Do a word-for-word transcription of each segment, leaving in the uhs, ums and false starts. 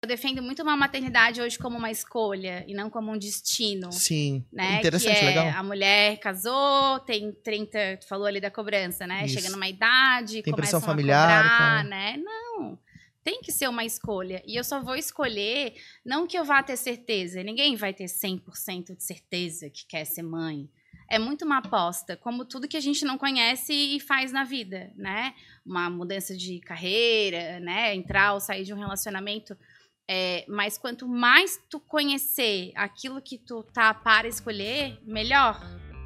Eu defendo muito uma maternidade hoje como uma escolha e não como um destino. Sim, né? interessante, que é, legal. A mulher casou, tem trinta, tu falou ali da cobrança, né? Isso. Chega numa idade, tem começam pressão familiar, a cobrar, tá? né? Não, tem que ser uma escolha. E eu só vou escolher, não que eu vá ter certeza, ninguém vai ter cem por cento de certeza que quer ser mãe. É muito uma aposta, como tudo que a gente não conhece e faz na vida, né? Uma mudança de carreira, né? Entrar ou sair de um relacionamento. É, mas quanto mais tu conhecer aquilo que tu tá para escolher, melhor.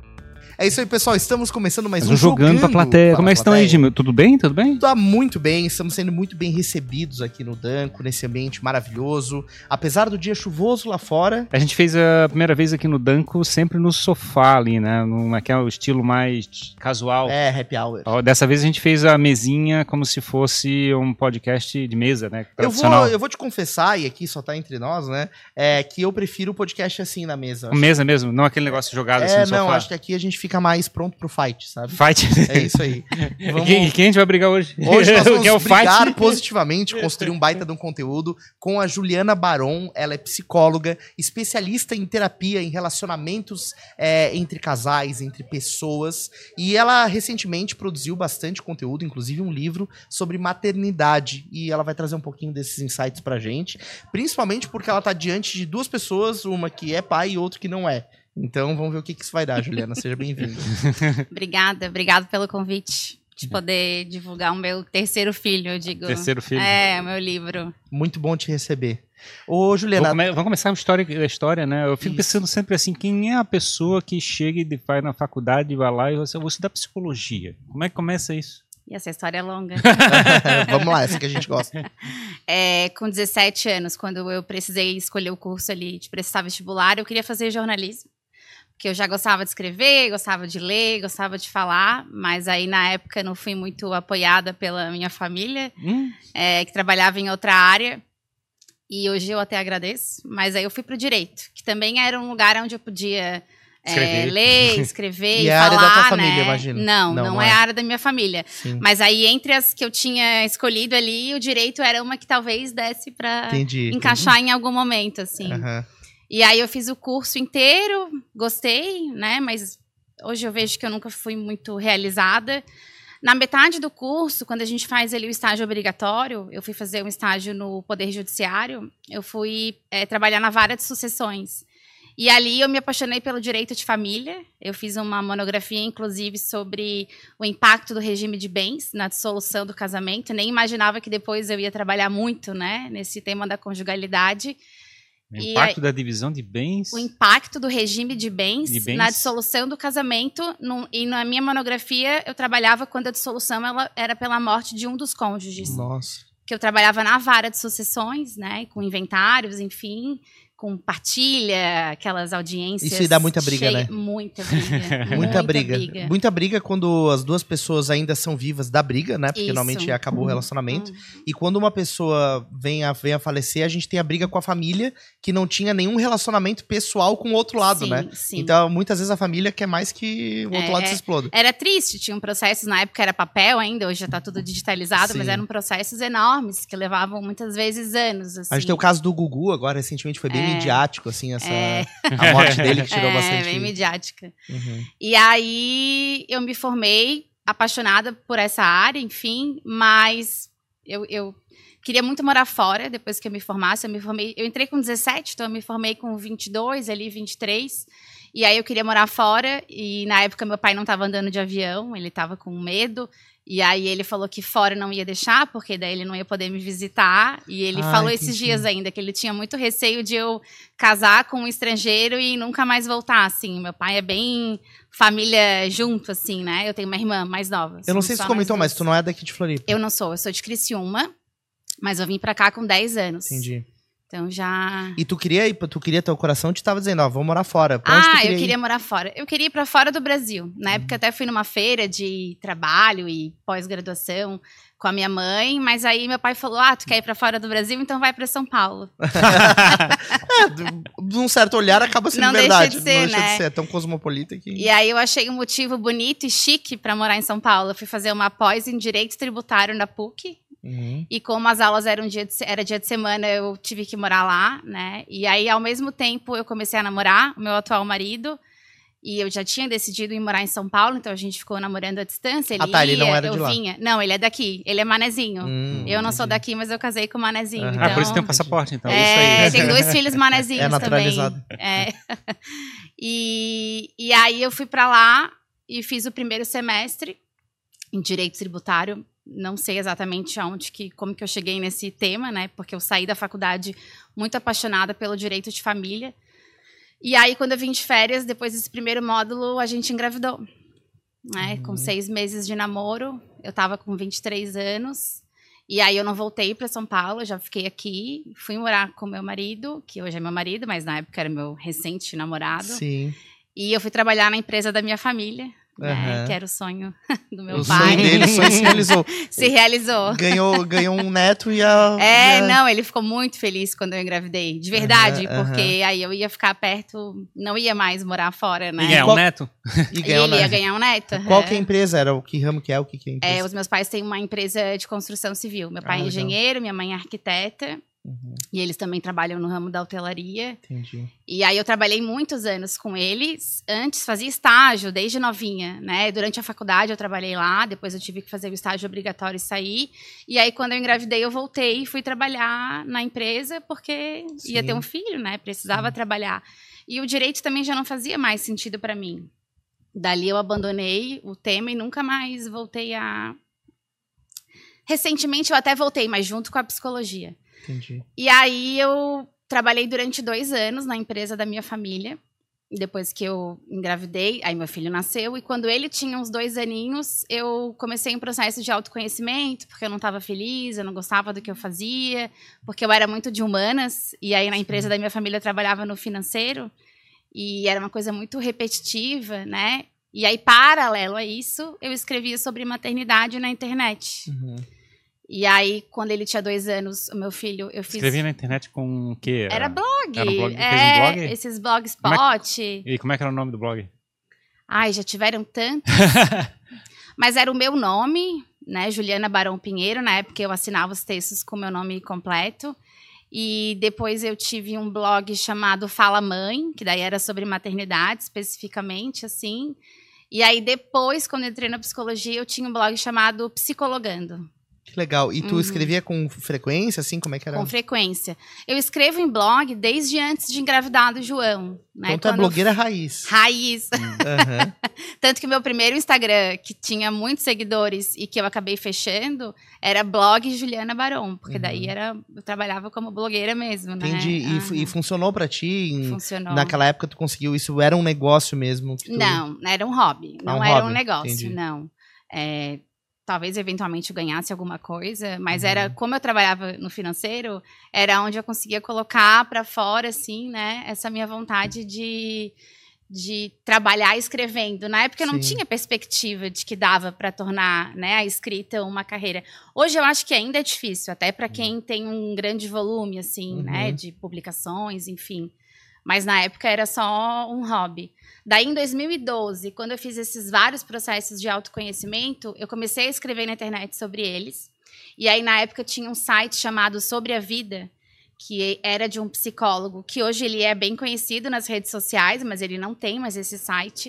É isso aí, pessoal. Estamos começando mais Mas um jogando, jogando pra plateia. Como é que estão aí, Jimmy? Tudo bem? Tudo bem? Tá muito bem. Estamos sendo muito bem recebidos aqui no Danco, nesse ambiente maravilhoso. Apesar do dia chuvoso lá fora. A gente fez a primeira vez aqui no Danco sempre no sofá ali, né? Num, aquele é estilo mais casual. É, happy hour. Ó, dessa vez a gente fez a mesinha como se fosse um podcast de mesa, né? Eu vou, eu vou te confessar, e aqui só tá entre nós, né? É que eu prefiro o podcast assim na mesa. Mesa mesmo? Não aquele negócio jogado é, assim no sofá? É, não. Acho que aqui a gente fica mais pronto pro fight, sabe? Fight. É isso aí. Vamos... Quem, quem a gente vai brigar hoje? Hoje nós vamos é o brigar fight? positivamente, construir um baita de um conteúdo com a Juliana Baron. Ela é psicóloga, especialista em terapia, em relacionamentos é, entre casais, entre pessoas. E ela recentemente produziu bastante conteúdo, inclusive um livro sobre maternidade. E ela vai trazer um pouquinho desses insights pra gente. Principalmente porque ela tá diante de duas pessoas, uma que é pai e outra que não é. Então, vamos ver o que, que isso vai dar, Juliana. Seja bem-vinda. Obrigada, obrigada pelo convite. De poder divulgar o meu terceiro filho, eu digo. Terceiro filho. É, o meu livro. Muito bom te receber. Ô, Juliana... Come, vamos começar a história da história, né? Eu fico isso. pensando sempre assim, quem é a pessoa que chega e vai na faculdade e vai lá e você, você dá psicologia? Como é que começa isso? E essa história é longa. Vamos lá, essa que a gente gosta. É, com dezessete anos, quando eu precisei escolher o curso ali de prestar vestibular, eu queria fazer jornalismo. Porque eu já gostava de escrever, gostava de ler, gostava de falar, mas aí na época não fui muito apoiada pela minha família, hum. é, que trabalhava em outra área, e hoje eu até agradeço, mas aí eu fui para o direito, que também era um lugar onde eu podia é, ler, escrever e, e falar, a área da tua né? família, imagino. Não, não, não, não é a área da minha família. Sim. Mas aí entre as que eu tinha escolhido ali, o direito era uma que talvez desse para encaixar entendi. Em algum momento, assim. Uhum. E aí eu fiz o curso inteiro, gostei, né? Mas hoje eu vejo que eu nunca fui muito realizada. Na metade do curso, quando a gente faz ali o estágio obrigatório, eu fui fazer um estágio no Poder Judiciário, eu fui é, trabalhar na vara de sucessões. E ali eu me apaixonei pelo direito de família. Eu fiz uma monografia, inclusive, sobre o impacto do regime de bens na dissolução do casamento. Nem imaginava que depois eu ia trabalhar muito, né, nesse tema da conjugalidade. O impacto e, da divisão de bens? O impacto do regime de bens, de bens? na dissolução do casamento. No, e na minha monografia, eu trabalhava quando a dissolução ela era pela morte de um dos cônjuges. Nossa. Que eu trabalhava na vara de sucessões, né, com inventários, enfim, com partilha, aquelas audiências. Isso aí dá muita briga, cheia, né? Muita briga. muita, muita briga. briga. Muita briga quando as duas pessoas ainda são vivas, dá briga, né? Porque Isso. normalmente acabou o relacionamento. Uhum. E quando uma pessoa vem a, vem a falecer, a gente tem a briga com a família que não tinha nenhum relacionamento pessoal com o outro lado, sim, né? Sim. Então, muitas vezes a família quer mais que o outro é, lado se exploda. Era triste, tinham processos, na época era papel ainda, hoje já tá tudo digitalizado, sim. mas eram processos enormes que levavam muitas vezes anos. Assim. A gente tem o caso do Gugu agora, recentemente, foi bem é. midiático, assim, essa, é. a morte dele que tirou é, bastante... bem midiática. Uhum. E aí eu me formei apaixonada por essa área, enfim, mas eu, eu queria muito morar fora depois que eu me formasse. Eu me formei, eu entrei com dezessete, então eu me formei com vinte e dois, ali vinte e três, e aí eu queria morar fora, e na época meu pai não estava andando de avião, ele estava com medo. E aí ele falou que fora não ia deixar, porque daí ele não ia poder me visitar. E ele Ai, falou esses dias sim. ainda que ele tinha muito receio de eu casar com um estrangeiro e nunca mais voltar, assim. Meu pai é bem família junto, assim, né? Eu tenho uma irmã mais nova. Eu não sei se você comentou, mas tu não é daqui de Floripa. Eu não sou, eu sou de Criciúma, mas eu vim pra cá com dez anos. Entendi. Então já... E tu queria ir, tu queria, teu coração te tava dizendo, ó, vamos morar fora. Pra ah, onde tu queria eu queria ir? morar fora. Eu queria ir pra fora do Brasil. Na uhum. época até fui numa feira de trabalho e pós-graduação com a minha mãe, mas aí meu pai falou, ah, tu quer ir pra fora do Brasil, então vai pra São Paulo. é, de, de um certo olhar acaba sendo não verdade. Deixa de ser, não deixa né? de ser, é tão cosmopolita que... E aí eu achei um motivo bonito e chique pra morar em São Paulo. Eu fui fazer uma pós em Direito Tributário na P U C. Uhum. E como as aulas eram dia de, era dia de semana, eu tive que morar lá, né? E aí, ao mesmo tempo, eu comecei a namorar o meu atual marido. E eu já tinha decidido ir morar em São Paulo, então a gente ficou namorando à distância. Ele ah, tá, ia, ele não era eu de lá. vinha. Não, ele é daqui. Ele é manezinho. Hum, eu não entendi. Sou daqui, mas eu casei com o manezinho. Uhum. Então... Ah, por isso tem um passaporte, então. É, tem dois filhos manezinhos é naturalizado. também. É. E, e aí eu fui pra lá e fiz o primeiro semestre em Direito Tributário. Não sei exatamente aonde que, como que eu cheguei nesse tema, né? Porque eu saí da faculdade muito apaixonada pelo direito de família. E aí, quando eu vim de férias, depois desse primeiro módulo, a gente engravidou. Né? Uhum. Com seis meses de namoro, eu tava com vinte e três anos. E aí, eu não voltei para São Paulo, eu já fiquei aqui. Fui morar com meu marido, que hoje é meu marido, mas na época era meu recente namorado. Sim. E eu fui trabalhar na empresa da minha família. Uhum. Né, que era o sonho do meu o pai. O sonho dele, o sonho se realizou. Se realizou. Ganhou, ganhou um neto e a... É, e a... não, ele ficou muito feliz quando eu engravidei. De verdade, uhum, porque uhum. aí eu ia ficar perto, não ia mais morar fora, né? E ganhar um neto? E, e ele neto. ia ganhar um neto. Qual é. que é a empresa? Era o que ramo que é? O que, que é a empresa? É, os meus pais têm uma empresa de construção civil. Meu pai ah, é engenheiro, minha mãe é arquiteta. Uhum. E eles também trabalham no ramo da hotelaria. Entendi. E aí eu trabalhei muitos anos com eles. Antes fazia estágio, desde novinha, né? Durante a faculdade eu trabalhei lá. Depois eu tive que fazer o estágio obrigatório e sair. E aí quando eu engravidei eu voltei e fui trabalhar na empresa. Porque Sim. ia ter um filho, né? Precisava Sim. trabalhar. E o direito também já não fazia mais sentido para mim. Dali eu abandonei o tema e nunca mais voltei a... Recentemente eu até voltei, mas junto com a psicologia. Entendi. E aí eu trabalhei durante dois anos na empresa da minha família. Depois que eu engravidei, aí meu filho nasceu. E quando ele tinha uns dois aninhos, eu comecei um processo de autoconhecimento, porque eu não estava feliz, eu não gostava do que eu fazia, porque eu era muito de humanas. E aí na empresa da minha família eu trabalhava no financeiro. E era uma coisa muito repetitiva, né? E aí, paralelo a isso, eu escrevia sobre maternidade na internet. Uhum. E aí, quando ele tinha dois anos, o meu filho, eu fiz... Escrevia na internet com o quê? Era blog. Era um blog? É, fez um blog? Esses blogspot. É... E como é que era o nome do blog? Ai, já tiveram tantos. Mas era o meu nome, né? Juliana Barão Pinheiro. Na época, eu assinava os textos com o meu nome completo. E depois eu tive um blog chamado Fala Mãe, que daí era sobre maternidade, especificamente, assim. E aí, depois, quando eu entrei na psicologia, eu tinha um blog chamado Psicologando. Que legal. E tu uhum. escrevia com frequência, assim? Como é que era? Com frequência. Eu escrevo em blog desde antes de engravidar do João. Né? Então tu é blogueira raiz. Raiz. Uhum. Tanto que o meu primeiro Instagram, que tinha muitos seguidores e que eu acabei fechando, era blog Juliana Barão. Porque uhum. daí era, eu trabalhava como blogueira mesmo, né? Entendi. E, uhum. e funcionou pra ti? Em, funcionou. Naquela época tu conseguiu isso? Era um negócio mesmo? Que tu... Não, era um hobby. Não ah, um era hobby. um negócio, Entendi. não. É... Talvez, eventualmente, eu ganhasse alguma coisa, mas uhum. era, como eu trabalhava no financeiro, era onde eu conseguia colocar para fora, assim, né, essa minha vontade de, de trabalhar escrevendo. Na época, eu não Sim. tinha perspectiva de que dava para tornar, né, a escrita uma carreira. Hoje, eu acho que ainda é difícil, até para quem tem um grande volume, assim, uhum. né, de publicações, enfim. Mas, na época, era só um hobby. Daí, em dois mil e doze, quando eu fiz esses vários processos de autoconhecimento, eu comecei a escrever na internet sobre eles. E aí, na época, tinha um site chamado Sobre a Vida, que era de um psicólogo, que hoje ele é bem conhecido nas redes sociais, mas ele não tem mais esse site.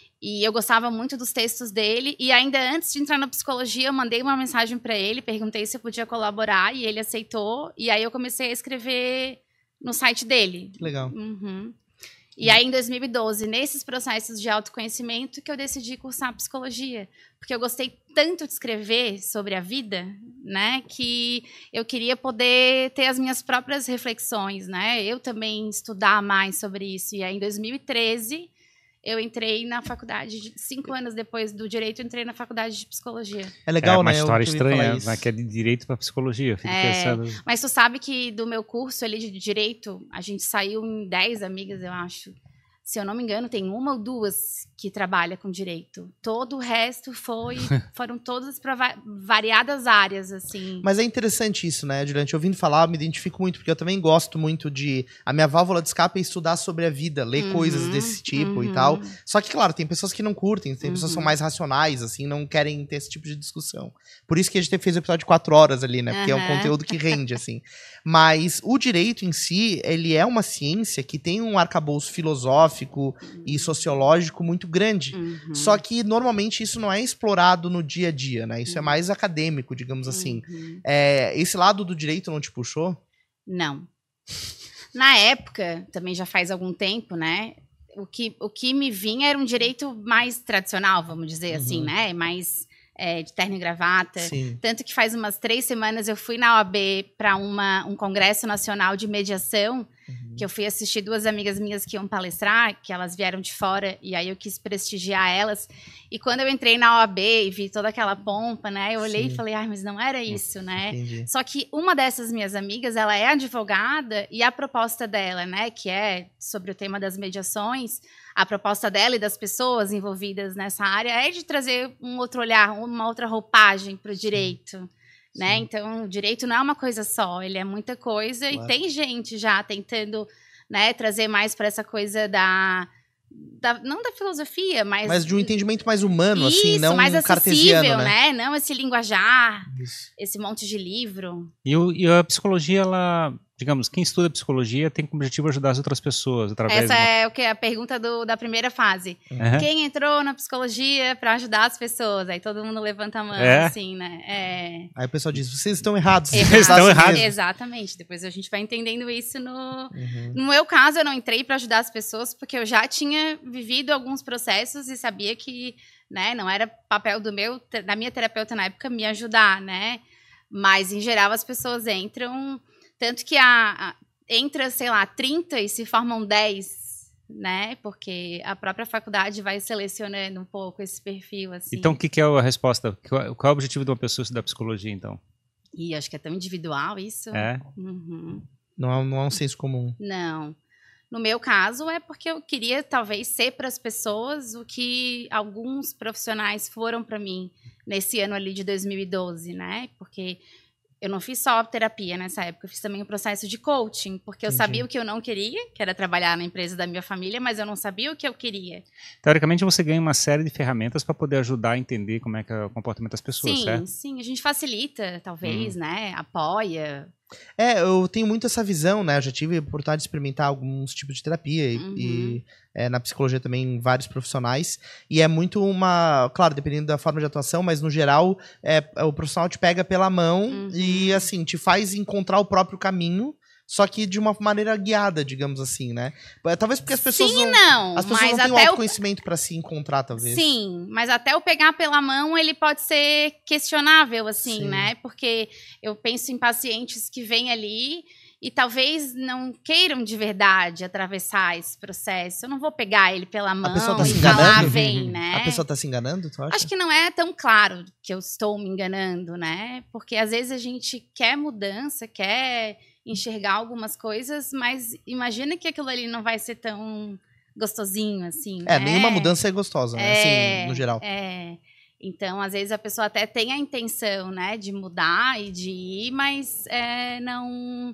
E eu gostava muito dos textos dele. E ainda antes de entrar na psicologia, eu mandei uma mensagem para ele, perguntei se eu podia colaborar, e ele aceitou. E aí, eu comecei a escrever no site dele. Que legal. Uhum. E aí, em dois mil e doze, nesses processos de autoconhecimento, que eu decidi cursar psicologia. Porque eu gostei tanto de escrever sobre a vida, né, que eu queria poder ter as minhas próprias reflexões, né, eu também estudar mais sobre isso. E aí, em dois mil e treze, eu entrei na faculdade, de, cinco anos depois do direito, eu entrei na faculdade de psicologia. É legal, é uma né? história estranha, né, que é de direito para psicologia. Fico é, pensando... Mas tu sabe que do meu curso ali de direito, a gente saiu em dez amigas, eu acho. se eu não me engano, tem uma ou duas que trabalha com direito. Todo o resto foi, foram todas para variadas áreas, assim. Mas é interessante isso, né, Juliana? Ouvindo falar, eu me identifico muito, porque eu também gosto muito de... A minha válvula de escape é estudar sobre a vida, ler uhum, coisas desse tipo uhum. e tal. Só que, claro, tem pessoas que não curtem, tem uhum. pessoas que são mais racionais, assim, não querem ter esse tipo de discussão. Por isso que a gente fez o episódio de quatro horas ali, né? Porque uhum. é um conteúdo que rende, assim. Mas o direito em si, ele é uma ciência que tem um arcabouço filosófico e sociológico muito grande. Uhum. Só que normalmente isso não é explorado no dia a dia, né? Isso uhum. é mais acadêmico, digamos assim. Uhum. É, esse lado do direito não te puxou? Não. Na época, também já faz algum tempo, né? O que, o que me vinha era um direito mais tradicional, vamos dizer uhum. assim, né? Mais é, de terno e gravata. Sim. Tanto que faz umas três semanas eu fui na O A B para um congresso nacional de mediação, uhum. que eu fui assistir duas amigas minhas que iam palestrar, que elas vieram de fora, e aí eu quis prestigiar elas. E quando eu entrei na O A B e vi toda aquela pompa, né, eu olhei Sim. e falei, ai, mas não era isso, né? Entendi. Só que uma dessas minhas amigas, ela é advogada, e a proposta dela, né, que é sobre o tema das mediações, a proposta dela e das pessoas envolvidas nessa área é de trazer um outro olhar, uma outra roupagem para o direito. Né? Então, o direito não é uma coisa só, ele é muita coisa claro. E tem gente já tentando, né, trazer mais para essa coisa da, da... não da filosofia, mas... Mas de um entendimento mais humano, isso, assim, não mais cartesiano, né? né? Não esse linguajar, isso. esse monte de livro. E, o, e a psicologia, ela... Digamos, quem estuda psicologia tem como objetivo ajudar as outras pessoas através Essa de uma... é o que a pergunta do, da primeira fase. Uhum. Quem entrou na psicologia para ajudar as pessoas? Aí todo mundo levanta a mão, é? assim, né? É... Aí o pessoal diz, vocês estão errados. Exato. Vocês estão errados. Exatamente. Depois a gente vai entendendo isso no... Uhum. No meu caso, eu não entrei para ajudar as pessoas porque eu já tinha vivido alguns processos e sabia que, né, não era papel do meu, da minha terapeuta na época me ajudar, né? Mas, em geral, as pessoas entram... Tanto que a... a entra, sei lá, trinta e se formam dez, né? Porque a própria faculdade vai selecionando um pouco esse perfil, assim. Então, o que, que é a resposta? Qual é o objetivo de uma pessoa estudar psicologia, então? Ih, acho que é tão individual isso. É? Uhum. Não, não é um senso comum. Não. No meu caso, é porque eu queria, talvez, ser para as pessoas o que alguns profissionais foram para mim nesse ano ali de dois mil e doze, né? Porque... eu não fiz só terapia nessa época, eu fiz também o processo de coaching, porque eu Entendi. sabia o que eu não queria, que era trabalhar na empresa da minha família, mas eu não sabia o que eu queria. Teoricamente, você ganha uma série de ferramentas para poder ajudar a entender como é que é o comportamento das pessoas, sim, certo? Sim, sim, a gente facilita, talvez, hum. né, apoia. É, eu tenho muito essa visão, né, eu já tive a oportunidade de experimentar alguns tipos de terapia e, uhum. e é, na psicologia também vários profissionais, e é muito uma, claro, dependendo da forma de atuação, mas no geral é, o profissional te pega pela mão uhum. e assim, te faz encontrar o próprio caminho, só que de uma maneira guiada, digamos assim, né? Talvez porque as pessoas Sim, não, não, as pessoas mas não têm até o autoconhecimento o... para se encontrar, talvez. Sim, mas até o pegar pela mão, ele pode ser questionável, assim, Sim. né? Porque eu penso em pacientes que vêm ali e talvez não queiram de verdade atravessar esse processo. Eu não vou pegar ele pela mão tá e falar, vem, né? A pessoa tá se enganando, tu acha? Acho que não é tão claro que eu estou me enganando, né? Porque às vezes a gente quer mudança, quer enxergar algumas coisas, mas imagina que aquilo ali não vai ser tão gostosinho, assim, É, né? nenhuma mudança é gostosa, né? É, assim, no geral. É, então, às vezes a pessoa até tem a intenção, né, de mudar e de ir, mas é, não...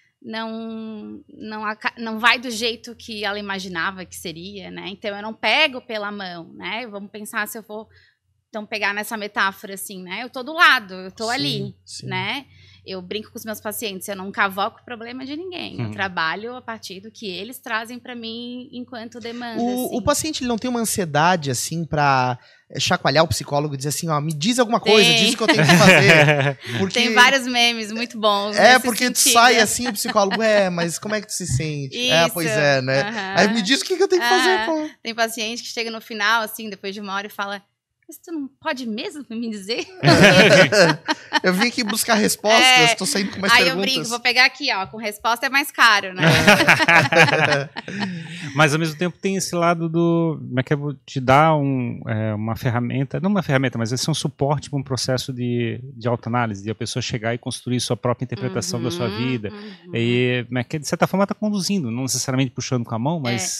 Não, não, não vai do jeito que ela imaginava que seria, né? Então, eu não pego pela mão, né? Vamos pensar se eu vou, então, pegar nessa metáfora, assim, né? Eu tô do lado, eu tô sim, ali, sim. né? Eu brinco com os meus pacientes, eu não cavoco o problema de ninguém. Hum. Eu trabalho a partir do que eles trazem para mim enquanto demanda. O, assim. o paciente ele não tem uma ansiedade, assim, para chacoalhar o psicólogo e dizer assim, ó, me diz alguma coisa, tem. diz o que eu tenho que fazer. Porque... Tem vários memes muito bons. É, porque sentido. Tu sai assim, o psicólogo, é, mas como é que tu se sente? Isso. É, pois é, né? Uhum. Aí me diz o que, que eu tenho que fazer, uhum. pô. Tem paciente que chega no final, assim, depois de uma hora e fala... Mas tu não pode mesmo me dizer? Eu vim aqui buscar respostas, é, tô saindo com mais aí perguntas. Aí eu brinco, vou pegar aqui, ó, com resposta é mais caro, né? Mas ao mesmo tempo tem esse lado do, como é que eu vou te dar um, é, uma ferramenta, não uma ferramenta, mas esse é um suporte para um processo de, de autoanálise, de a pessoa chegar e construir sua própria interpretação uhum, da sua vida. Uhum. E, como é que, de certa forma, está conduzindo, não necessariamente puxando com a mão, mas... É.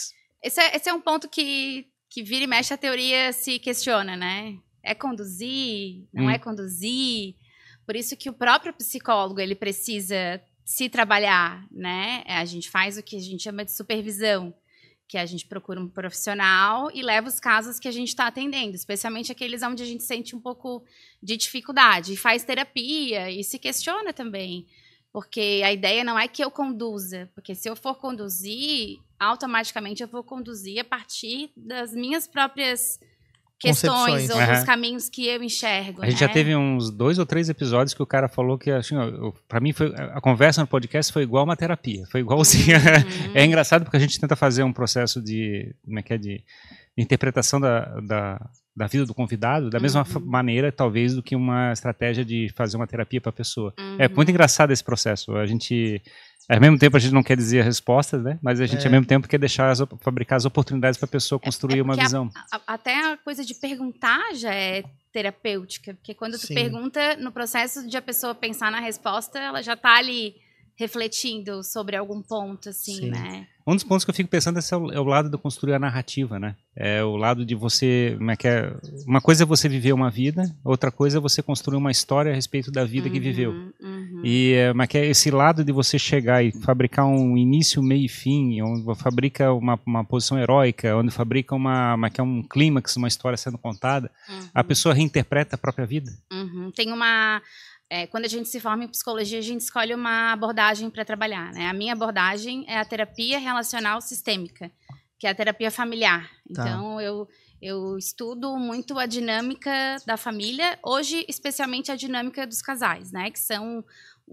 Esse é, esse é um ponto que, que vira e mexe a teoria se questiona, né? É conduzir? Não hum. é conduzir? Por isso que o próprio psicólogo, ele precisa se trabalhar, né? A gente faz o que a gente chama de supervisão, que a gente procura um profissional e leva os casos que a gente está atendendo, especialmente aqueles onde a gente sente um pouco de dificuldade, e faz terapia e se questiona também, porque a ideia não é que eu conduza, porque se eu for conduzir, automaticamente eu vou conduzir a partir das minhas próprias questões ou dos uhum. caminhos que eu enxergo. A gente né? já teve uns dois ou três episódios que o cara falou que, assim, para mim, foi, a conversa no podcast foi igual uma terapia. Foi igual assim. Uhum. É engraçado porque a gente tenta fazer um processo de, como é que é, de, de interpretação da, da, da vida do convidado da mesma uhum. maneira, talvez, do que uma estratégia de fazer uma terapia para a pessoa. Uhum. É muito engraçado esse processo. A gente... Ao mesmo tempo a gente não quer dizer as respostas, né? Mas a gente é. ao mesmo tempo quer deixar as, fabricar as oportunidades para a pessoa construir é, é uma visão. A, a, até a coisa de perguntar já é terapêutica, porque quando tu Sim. pergunta, no processo de a pessoa pensar na resposta, ela já está ali refletindo sobre algum ponto, assim, Sim. né? Um dos pontos que eu fico pensando é o, é o lado de construir a narrativa, né? É o lado de você... Como é que é? Uma coisa é você viver uma vida, outra coisa é você construir uma história a respeito da vida uhum, que viveu. Uhum. E é, mas que é esse lado de você chegar e fabricar um início, meio e fim, onde fabrica uma, uma posição heróica, onde fabrica uma, uma, que é um clímax, uma história sendo contada, uhum. a pessoa reinterpreta a própria vida. Uhum. Tem uma... É, quando a gente se forma em psicologia, a gente escolhe uma abordagem para trabalhar, né? A minha abordagem é a terapia relacional sistêmica, que é a terapia familiar. Tá. Então, eu, eu estudo muito a dinâmica da família, hoje, especialmente a dinâmica dos casais, né? Que são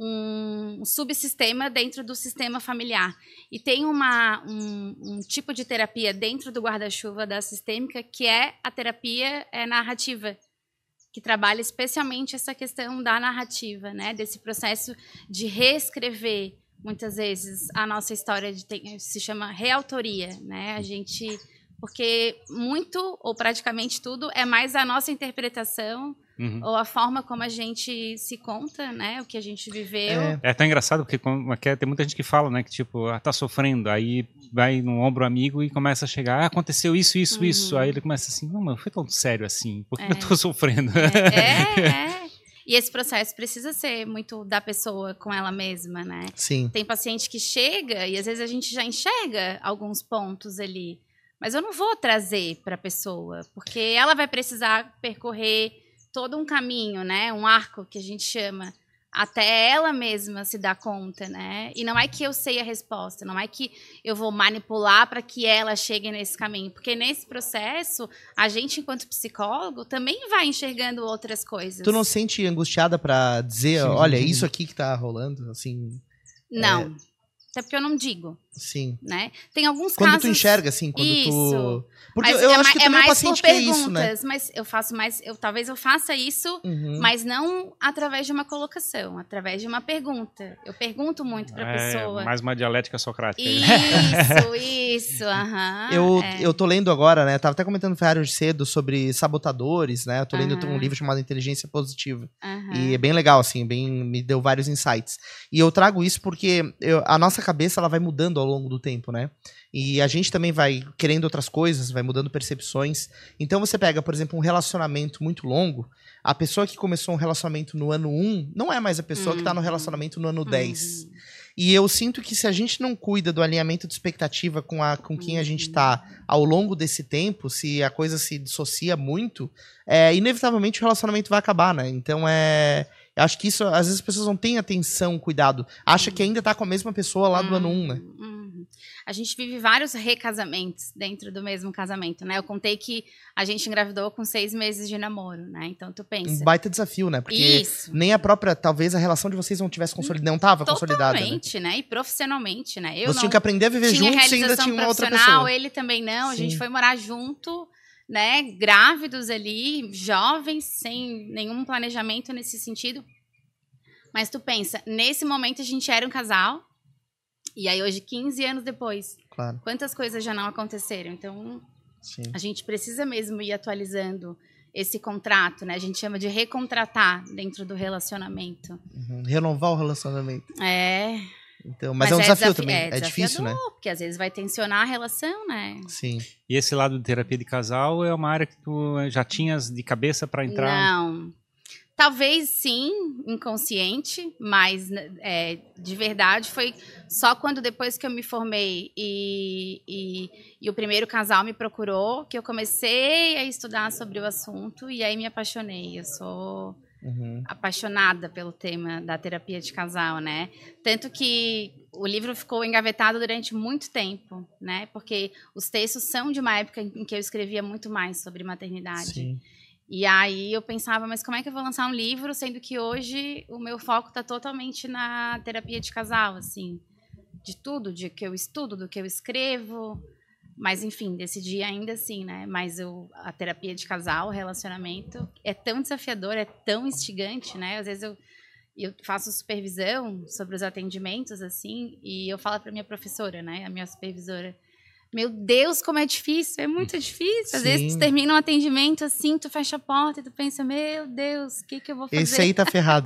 um, um subsistema dentro do sistema familiar. E tem uma, um, um tipo de terapia dentro do guarda-chuva da sistêmica, que é a terapia é, narrativa, que trabalha especialmente essa questão da narrativa, né? Desse processo de reescrever, muitas vezes, a nossa história, de, se chama reautoria, né? A gente, porque muito, ou praticamente tudo, é mais a nossa interpretação, uhum. ou a forma como a gente se conta, né? O que a gente viveu. É, é tão engraçado, porque tem muita gente que fala, né? Que tipo, ah, tá sofrendo, aí vai no ombro amigo e começa a chegar, ah, aconteceu isso, isso, uhum. isso. Aí ele começa assim, não, mas foi tão sério assim, por que é. eu tô sofrendo? É, é, é. E esse processo precisa ser muito da pessoa com ela mesma, né? Sim. Tem paciente que chega e às vezes a gente já enxerga alguns pontos ali, mas eu não vou trazer para a pessoa, porque ela vai precisar percorrer todo um caminho, né? Um arco que a gente chama, até ela mesma se dar conta, né? E não é que eu sei a resposta, não é que eu vou manipular para que ela chegue nesse caminho, porque nesse processo, a gente, enquanto psicólogo, também vai enxergando outras coisas. Tu não sente angustiada para dizer, sim, olha, sim. isso aqui que tá rolando, assim... Não, é... até porque eu não digo. Sim. Né? Tem alguns quando casos... Quando tu enxerga, assim, quando isso. tu... Porque mas eu é, acho que é também mais o paciente por quer perguntas, isso, né? Mas eu faço mais... Eu, talvez eu faça isso, uhum. mas não através de uma colocação, através de uma pergunta. Eu pergunto muito pra é, pessoa. Mais uma dialética socrática. Isso, isso. Aham, eu, é. eu tô lendo agora, né? Tava até comentando no Ferrari hoje cedo sobre sabotadores, né? Eu tô lendo uhum. um livro chamado Inteligência Positiva. Uhum. E é bem legal, assim, bem, me deu vários insights. E eu trago isso porque eu, a nossa cabeça ela vai mudando ao longo do tempo, né? E a gente também vai querendo outras coisas, vai mudando percepções. Então você pega, por exemplo, um relacionamento muito longo, a pessoa que começou um relacionamento no ano um não é mais a pessoa uhum. que tá no relacionamento no ano dez. Uhum. E eu sinto que se a gente não cuida do alinhamento de expectativa com, a, com quem a gente tá ao longo desse tempo, se a coisa se dissocia muito, é, inevitavelmente o relacionamento vai acabar, né? Então é... Eu acho que isso, às vezes as pessoas não têm atenção, cuidado. Acha que ainda tá com a mesma pessoa lá do uhum. ano um, né? Uhum. A gente vive vários recasamentos dentro do mesmo casamento, né? Eu contei que a gente engravidou com seis meses de namoro, né? Então tu pensa... Um baita desafio, né? Porque isso. Nem a própria... Talvez a relação de vocês não tivesse consolidada, não tava consolidada, Totalmente, né? né? E profissionalmente, né? Eu Você tinha que aprender a viver juntos e ainda tinha uma outra pessoa. Ele também não. Sim. A gente foi morar junto... Né, grávidos ali, jovens, sem nenhum planejamento nesse sentido. Mas tu pensa, nesse momento a gente era um casal, e aí hoje, quinze anos depois, claro. Quantas coisas já não aconteceram? Então, sim. A gente precisa mesmo ir atualizando esse contrato, né? A gente chama de recontratar dentro do relacionamento. Uhum. Renovar o relacionamento. É... Então, mas, mas é um é desafio também, é, é difícil, né? Porque às vezes vai tensionar a relação, né? Sim. E esse lado de terapia de casal é uma área que tu já tinhas de cabeça para entrar? Não. Talvez sim, inconsciente, mas é, de verdade foi só quando depois que eu me formei e, e, e o primeiro casal me procurou que eu comecei a estudar sobre o assunto e aí me apaixonei. Eu sou uhum. apaixonada pelo tema da terapia de casal, né? Tanto que o livro ficou engavetado durante muito tempo, né? Porque os textos são de uma época em que eu escrevia muito mais sobre maternidade. Sim. E aí eu pensava, mas como é que eu vou lançar um livro, sendo que hoje o meu foco está totalmente na terapia de casal, assim, de tudo, de que eu estudo, do que eu escrevo, mas enfim, decidi ainda assim, né, mas eu, a terapia de casal, o relacionamento, é tão desafiador, é tão instigante, né, às vezes eu, eu faço supervisão sobre os atendimentos, assim, e eu falo para minha professora, né, a minha supervisora, meu Deus, como é difícil, é muito difícil. Às Sim. vezes tu termina um atendimento assim, tu fecha a porta e tu pensa, meu Deus, o que, que eu vou fazer? Esse aí tá ferrado.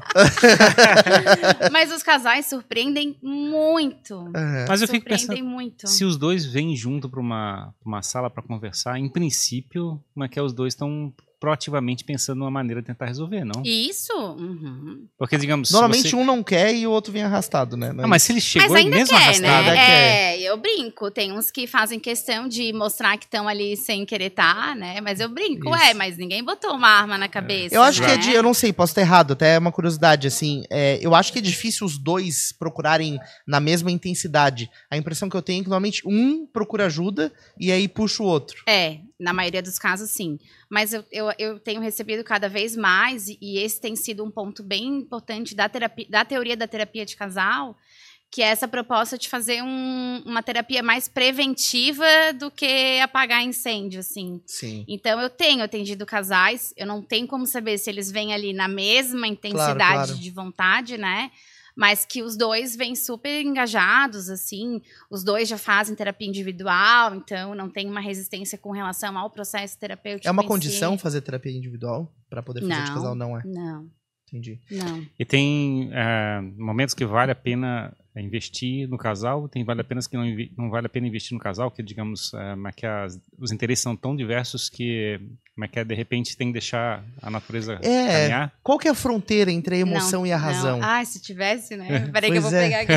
Mas os casais surpreendem muito. Uhum. Mas eu fico pensando, muito. Se os dois vêm junto para uma, uma sala para conversar, em princípio, como é que é, os dois estão proativamente pensando numa maneira de tentar resolver, não? Isso. Uhum. Porque, digamos... Normalmente você... um não quer e o outro vem arrastado, né? Não, não mas se ele chegou mas ainda mesmo quer, arrastado... Né? É, eu brinco. Tem uns que fazem questão de mostrar que estão ali sem querer estar, né? Mas eu brinco, Isso. é, mas ninguém botou uma arma na cabeça. Eu acho né? que é de... Eu não sei, posso estar errado, até é uma curiosidade, assim. É, eu acho que é difícil os dois procurarem na mesma intensidade. A impressão que eu tenho é que, normalmente, um procura ajuda e aí puxa o outro. É, na maioria dos casos, sim. Mas eu, eu, eu tenho recebido cada vez mais, e esse tem sido um ponto bem importante da, terapia, da teoria da terapia de casal, que é essa proposta de fazer um, uma terapia mais preventiva do que apagar incêndio, assim. Sim. Então, eu tenho atendido casais, eu não tenho como saber se eles vêm ali na mesma intensidade claro, claro. de vontade, né? Mas que os dois vêm super engajados, assim, os dois já fazem terapia individual, então não tem uma resistência com relação ao processo terapêutico. É uma condição si. fazer terapia individual para poder fazer não, de casal? Não é? Não. Entendi. Não. E tem é, momentos que vale a pena investir no casal, tem vale a pena que não, não vale a pena investir no casal, que digamos, é, que as, os interesses são tão diversos que, que de repente tem que deixar a natureza é, caminhar. Qual que é a fronteira entre a emoção não, e a razão? Não. Ah, se tivesse, né? Peraí que eu vou é. pegar aqui.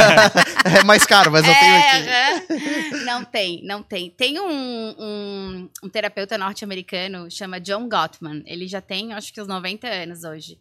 É mais caro, mas eu é, tenho aqui. Uh-huh. Não tem, não tem. Tem um, um, um terapeuta norte-americano, chama John Gottman. Ele já tem, acho que uns noventa anos hoje.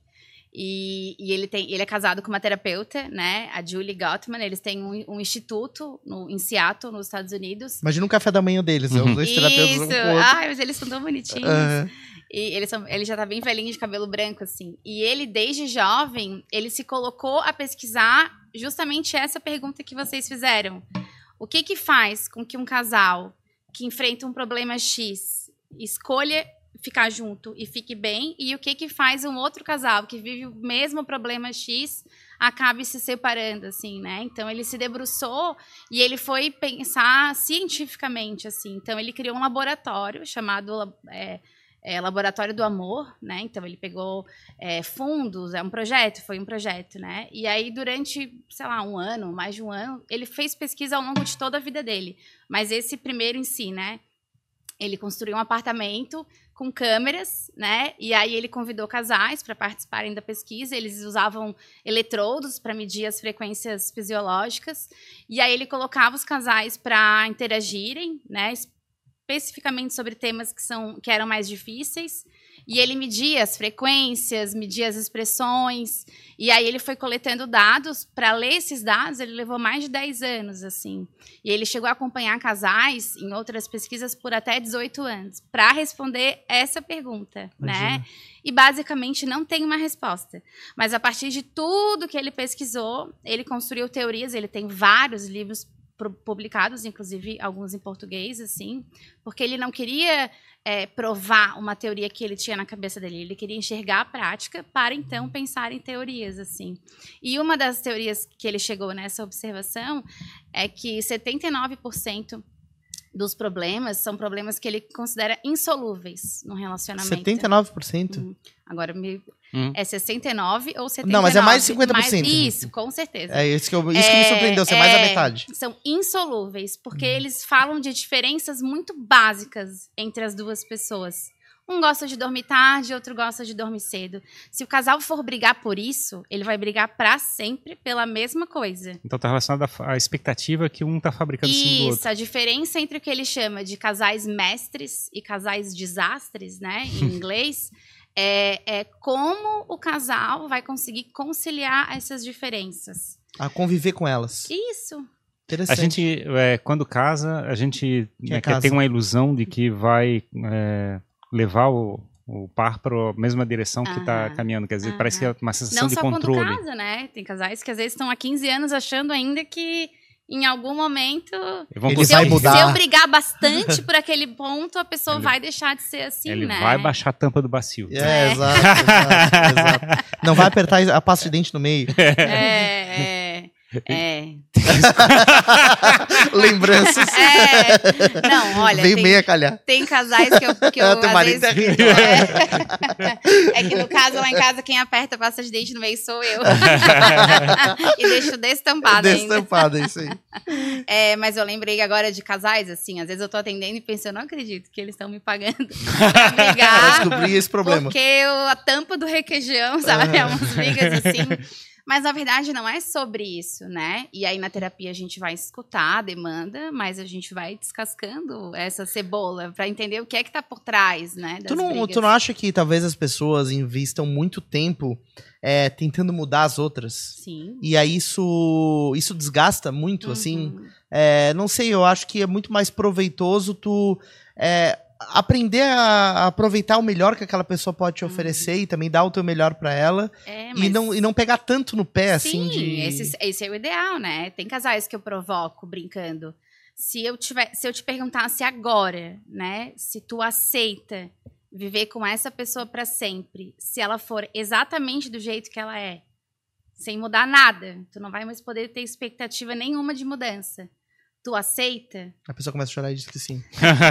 E, e ele, tem, ele é casado com uma terapeuta, né, a Julie Gottman. Eles têm um, um instituto no, em Seattle, nos Estados Unidos. Imagina o café da manhã deles, uhum. Os dois terapeutas um com o outro. Ai, mas eles são tão bonitinhos. Uhum. E eles são, ele já tá bem velhinho, de cabelo branco, assim. E ele, desde jovem, ele se colocou a pesquisar justamente essa pergunta que vocês fizeram. O que que faz com que um casal que enfrenta um problema X escolha ficar junto e fique bem, e o que que faz um outro casal que vive o mesmo problema X acabe se separando, assim, né? Então, ele se debruçou e ele foi pensar cientificamente, assim. Então, ele criou um laboratório chamado é, é, Laboratório do Amor, né? Então, ele pegou é, fundos, é um projeto, foi um projeto, né? E aí, durante, sei lá, um ano, mais de um ano, ele fez pesquisa ao longo de toda a vida dele. Mas esse primeiro em si, né? Ele construiu um apartamento com câmeras, né? E aí ele convidou casais para participarem da pesquisa. Eles usavam eletrodos para medir as frequências fisiológicas. E aí ele colocava os casais para interagirem, né? Especificamente sobre temas que, são, que eram mais difíceis. E ele media as frequências, media as expressões. E aí ele foi coletando dados. Para ler esses dados, ele levou mais de dez anos, assim. E ele chegou a acompanhar casais em outras pesquisas por até dezoito anos, para responder essa pergunta, Imagina. né? E basicamente não tem uma resposta. Mas a partir de tudo que ele pesquisou, ele construiu teorias. Ele tem vários livros publicados, inclusive alguns em português, assim, porque ele não queria é, provar uma teoria que ele tinha na cabeça dele, ele queria enxergar a prática para, então, pensar em teorias, assim. E uma das teorias que ele chegou nessa observação é que setenta e nove por cento dos problemas são problemas que ele considera insolúveis no relacionamento. setenta e nove por cento? Hum. Agora, me... hum. é sessenta e nove ou setenta e nove? Não, mas é mais de cinquenta por cento. Mais... Isso, com certeza. É isso que, eu, isso é, que me surpreendeu, ser é, mais da metade. São insolúveis, porque hum. eles falam de diferenças muito básicas entre as duas pessoas. Um gosta de dormir tarde, outro gosta de dormir cedo. Se o casal for brigar por isso, ele vai brigar pra sempre pela mesma coisa. Então tá relacionado à expectativa que um tá fabricando em cima do outro. Isso, a diferença entre o que ele chama de casais mestres e casais desastres, né, em inglês, é, é como o casal vai conseguir conciliar essas diferenças. A conviver com elas. Isso. A gente, é, quando casa, a gente né, quer ter uma ilusão de que vai... É, levar o, o par para a mesma direção que está uh-huh. caminhando. Quer dizer, uh-huh. parece que é uma sensação Não de só controle. Quando casa, né? Tem casais que às vezes estão há quinze anos achando ainda que em algum momento... Ele se, vai eu, mudar. se eu brigar bastante por aquele ponto, a pessoa ele, vai deixar de ser assim, ele né? Ele vai baixar a tampa do bacio. É, é. Exato, exato, exato. Não vai apertar a pasta de dente no meio. É, é. É. Lembranças. É. Não, olha. Veio tem, meia calhar. Tem casais que eu. Que eu às vezes, é, é que no caso, lá em casa, quem aperta a pasta de dente no meio sou eu. E deixo destampada. Destampada, isso aí. É, mas eu lembrei agora de casais, assim, às vezes eu tô atendendo e penso, eu não acredito que eles estão me pagando pra brigar. Pra descobrir esse problema. Porque eu, a tampa do requeijão, sabe? É umas brigas assim. Mas, na verdade, não é sobre isso, né? E aí, na terapia, a gente vai escutar a demanda, mas a gente vai descascando essa cebola para entender o que é que tá por trás, né? Das tu, não, brigas. tu não acha que talvez as pessoas investam muito tempo é, tentando mudar as outras? Sim. E aí isso, isso desgasta muito, uhum. assim? É, não sei, eu acho que é muito mais proveitoso tu... É, aprender a aproveitar o melhor que aquela pessoa pode te oferecer uhum. e também dar o teu melhor pra ela é, e, não, e não pegar tanto no pé, sim, assim, de... esse, esse é o ideal, né? Tem casais que eu provoco brincando. Se eu, tiver, se eu te perguntasse agora, né? Se tu aceita viver com essa pessoa pra sempre, se ela for exatamente do jeito que ela é, sem mudar nada, tu não vai mais poder ter expectativa nenhuma de mudança. Tu aceita? A pessoa começa a chorar e diz que sim.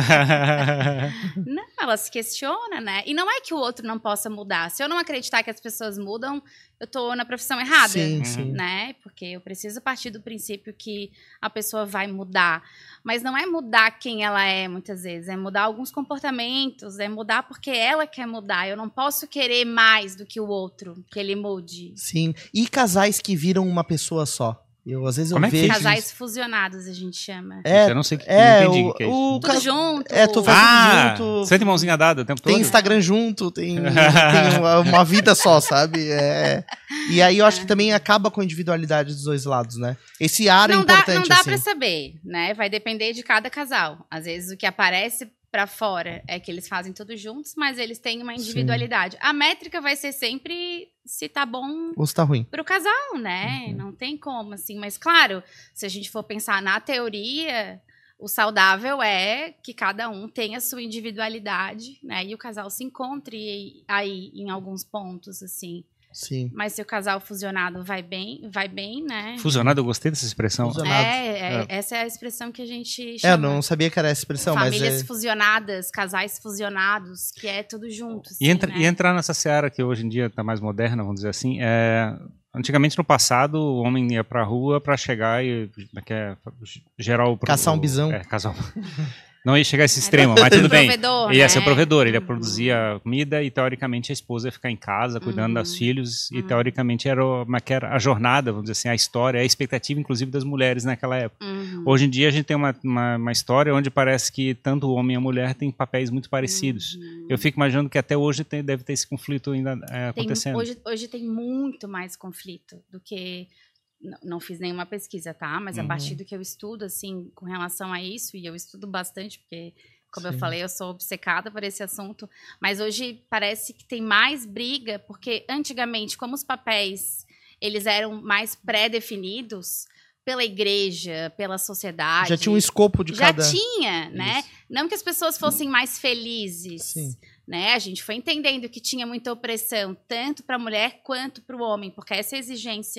Não, ela se questiona, né? E não é que o outro não possa mudar. Se eu não acreditar que as pessoas mudam, eu tô na profissão errada, sim, sim. né? Porque eu preciso partir do princípio que a pessoa vai mudar. Mas não é mudar quem ela é, muitas vezes. É mudar alguns comportamentos, é mudar porque ela quer mudar. Eu não posso querer mais do que o outro, que ele mude. Sim. E casais que viram uma pessoa só? Eu, às vezes Como eu é que vejo... Casais isso. fusionados, a gente chama. É, eu não sei o que, é, não entendi o, o que é isso. O, tudo ca... junto. É, tu faz ah, tudo junto. Sente mãozinha dada o tempo todo. Tem Instagram junto, tem, tem uma, uma vida só, sabe? É. E aí eu acho que também acaba com a individualidade dos dois lados, né? Esse ar não é importante, dá, Não dá assim. pra saber, né? Vai depender de cada casal. Às vezes o que aparece pra fora é que eles fazem tudo juntos, mas eles têm uma individualidade. Sim. A métrica vai ser sempre se tá bom ou se tá ruim pro casal, né? Uhum. Não tem como, assim. Mas, claro, se a gente for pensar na teoria, o saudável é que cada um tenha a sua individualidade, né? E o casal se encontre aí em alguns pontos, assim. Sim. Mas se o casal fusionado vai bem, vai bem, né? Fusionado, eu gostei dessa expressão. Fusionado. É, é, é, essa é a expressão que a gente chama. É, eu não sabia que era essa expressão, Famílias mas... Famílias é... fusionadas, casais fusionados, que é tudo junto. Assim, e, entra, né? e entrar nessa seara que hoje em dia está mais moderna, vamos dizer assim, é... Antigamente, no passado, o homem ia pra rua pra chegar e é, gerar o... Caçar um bisão. É, caçar um... Não ia chegar a esse extremo, mas tudo bem. Provedor, ia né? ser o provedor, ele ia produzir a comida e, teoricamente, a esposa ia ficar em casa, cuidando uhum. dos filhos. E, uhum. teoricamente, era, o, era a jornada, vamos dizer assim, a história, a expectativa, inclusive, das mulheres naquela época. Uhum. Hoje em dia, a gente tem uma, uma, uma história onde parece que tanto o homem e a mulher têm papéis muito parecidos. Uhum. Eu fico imaginando que até hoje tem, deve ter esse conflito ainda é, tem, acontecendo. Hoje, hoje tem muito mais conflito do que... Não fiz nenhuma pesquisa, tá? Mas uhum. a partir do que eu estudo, assim, com relação a isso, e eu estudo bastante, porque... Como Sim. eu falei, eu sou obcecada por esse assunto. Mas hoje parece que tem mais briga, porque antigamente, como os papéis eles eram mais pré-definidos pela igreja, pela sociedade... Já tinha um escopo de já cada... Já tinha, né? Isso. Não que as pessoas fossem mais felizes. Sim. Né? A gente foi entendendo que tinha muita opressão, tanto para a mulher quanto para o homem, porque essa exigência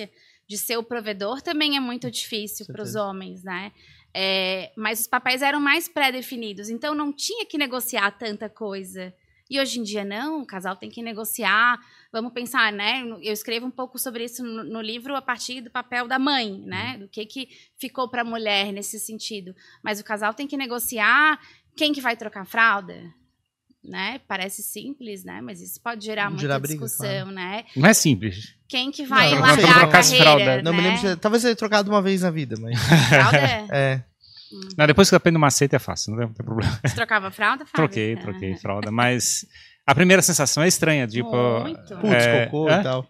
de ser o provedor também é muito difícil para os homens, né? É, mas os papéis eram mais pré-definidos, então não tinha que negociar tanta coisa. E hoje em dia não, o casal tem que negociar. Vamos pensar, né? Eu escrevo um pouco sobre isso no, no livro a partir do papel da mãe, né? Do que, que ficou para a mulher nesse sentido. Mas o casal tem que negociar quem que vai trocar fralda, né? Parece simples, né? Mas isso pode gerar muita gerar discussão, briga, claro. Né? Não é simples. Quem que vai não, largar não, a carreira, fralda. né? Não me lembro, de, talvez eu tenha trocado uma vez na vida, mas... Fralda? É. Hum. Não, depois que eu aprendo o macete é fácil, não tem problema. Você trocava fralda, Fábio? Troquei, troquei ah. fralda, mas a primeira sensação é estranha, tipo... Muito. Putz, é, cocô é? e tal.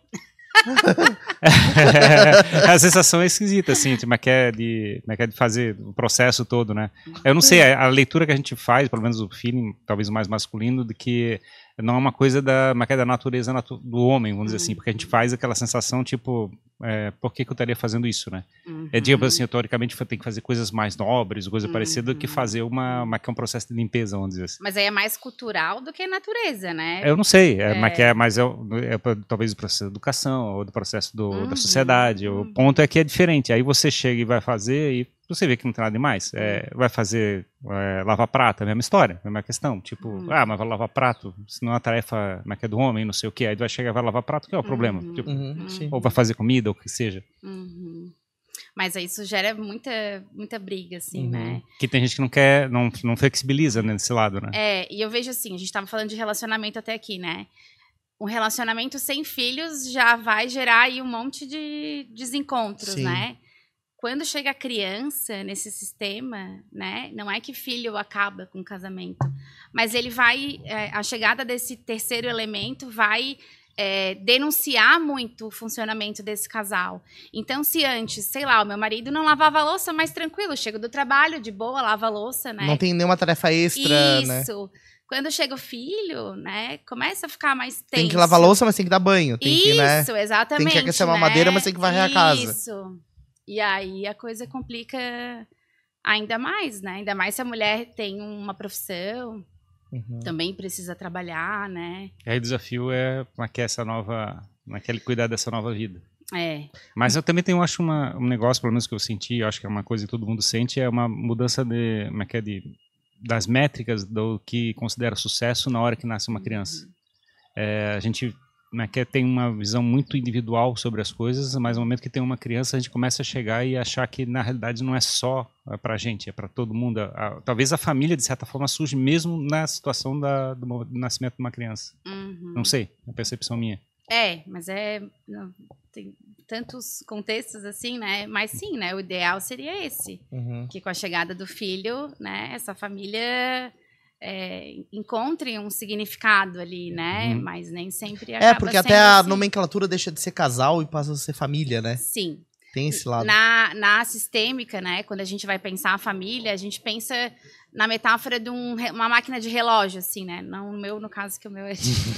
A sensação é esquisita, assim, como é que é de, como é que é de fazer o processo todo, né? Eu não sei, a, a leitura que a gente faz, pelo menos o feeling, talvez o mais masculino, de que não é uma coisa da, uma da natureza natu do homem, vamos dizer assim, porque a gente faz aquela sensação, tipo, é, por que, que eu estaria fazendo isso, né? Uhum. É tipo assim, eu, teoricamente tem que fazer coisas mais nobres, coisa uhum. parecida, do que fazer uma, uma, um processo de limpeza, vamos dizer assim. Mas aí é mais cultural do que natureza, né? Eu não sei, é, é. Mas, é, mas é, é, é talvez do processo da educação, ou do processo do, uhum. da sociedade, uhum. o ponto é que é diferente, aí você chega e vai fazer e você vê que não tem nada demais, é, vai fazer é, lavar prato, é a mesma história, a mesma questão, tipo, uhum. ah, mas vai lavar prato, se não é uma tarefa é que é do homem, não sei o que, aí vai chegar e vai lavar prato, que é o problema, uhum. tipo, uhum. ou vai fazer comida, ou o que seja. Uhum. Mas aí isso gera muita, muita briga, assim, uhum. né? Que tem gente que não quer, não, não flexibiliza nesse lado, né? É, e eu vejo assim, a gente tava falando de relacionamento até aqui, né? Um relacionamento sem filhos já vai gerar aí um monte de desencontros, Sim. né? Quando chega a criança nesse sistema, né, não é que filho acaba com o casamento, mas ele vai, é, a chegada desse terceiro elemento vai é, denunciar muito o funcionamento desse casal. Então, se antes, sei lá, o meu marido não lavava a louça, mais tranquilo, chego do trabalho, de boa, lava a louça, né? Não tem nenhuma tarefa extra, né? Isso. Quando chega o filho, né, começa a ficar mais tenso. Tem que lavar a louça, mas tem que dar banho. Tem Isso, que, né, exatamente. Tem que aquecer uma né? madeira, mas tem que varrer a casa. Isso. E aí a coisa complica ainda mais, né? Ainda mais se a mulher tem uma profissão, uhum. também precisa trabalhar, né? E aí o desafio é como é que é essa nova, como é que é ele cuidar dessa nova vida. É. Mas eu também tenho, acho, uma, um negócio, pelo menos que eu senti, eu acho que é uma coisa que todo mundo sente, é uma mudança de, como é que é, de, das métricas do que considera sucesso na hora que nasce uma criança. Uhum. É, a gente... Né, que tem uma visão muito individual sobre as coisas, mas no momento que tem uma criança a gente começa a chegar e achar que na realidade não é só para a gente, é para todo mundo. A, a, talvez a família de certa forma surge mesmo na situação da, do, do nascimento de uma criança. Uhum. Não sei, é a percepção minha. É, mas é não, tem tantos contextos assim, né? Mas sim, né? O ideal seria esse, uhum. que com a chegada do filho, né? Essa família É, encontrem um significado ali, né? Uhum. Mas nem sempre acaba É, porque até a assim. nomenclatura deixa de ser casal e passa a ser família, né? Sim. Tem esse lado. Na, na sistêmica, né? Quando a gente vai pensar a família, a gente pensa na metáfora de um, uma máquina de relógio, assim, né? Não o meu, no caso, que o meu é...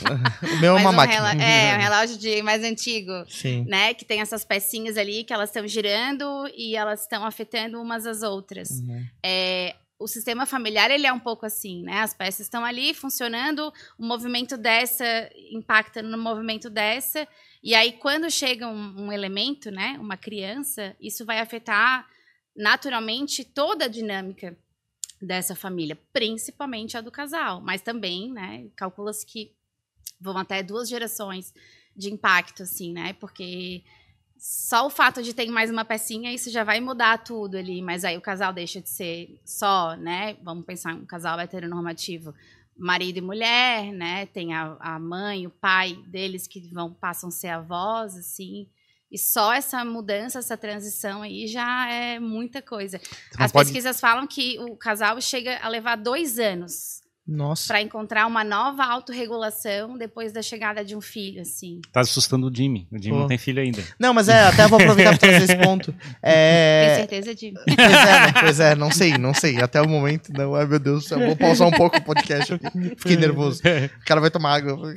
o meu é uma um máquina. É, um relógio de mais antigo. Sim. Né? Que tem essas pecinhas ali que elas estão girando e elas estão afetando umas às outras. Uhum. É... O sistema familiar, ele é um pouco assim, né? As peças estão ali funcionando, o movimento dessa impacta no movimento dessa, e aí quando chega um, um elemento, né? Uma criança, isso vai afetar naturalmente toda a dinâmica dessa família, principalmente a do casal, mas também, né? Calcula-se que vão até duas gerações de impacto, assim, né? Porque... Só o fato de ter mais uma pecinha, isso já vai mudar tudo ali. Mas aí o casal deixa de ser só, né? Vamos pensar em um casal heteronormativo. Marido e mulher, né? Tem a, a mãe, o pai deles que vão, passam a ser avós, assim. E só essa mudança, essa transição aí já é muita coisa. As pode... pesquisas falam que o casal chega a levar dois anos. Nossa. Para encontrar uma nova autorregulação depois da chegada de um filho, assim. Tá assustando o Jimmy. O Jimmy Pô. não tem filho ainda. Não, mas é, até vou aproveitar para trazer esse ponto. É... Tem certeza, Jimmy? Pois é, né? Pois é, não sei, não sei. Até o momento, não. Ai, meu Deus, eu vou pausar um pouco o podcast aqui. Fiquei nervoso. O cara vai tomar água.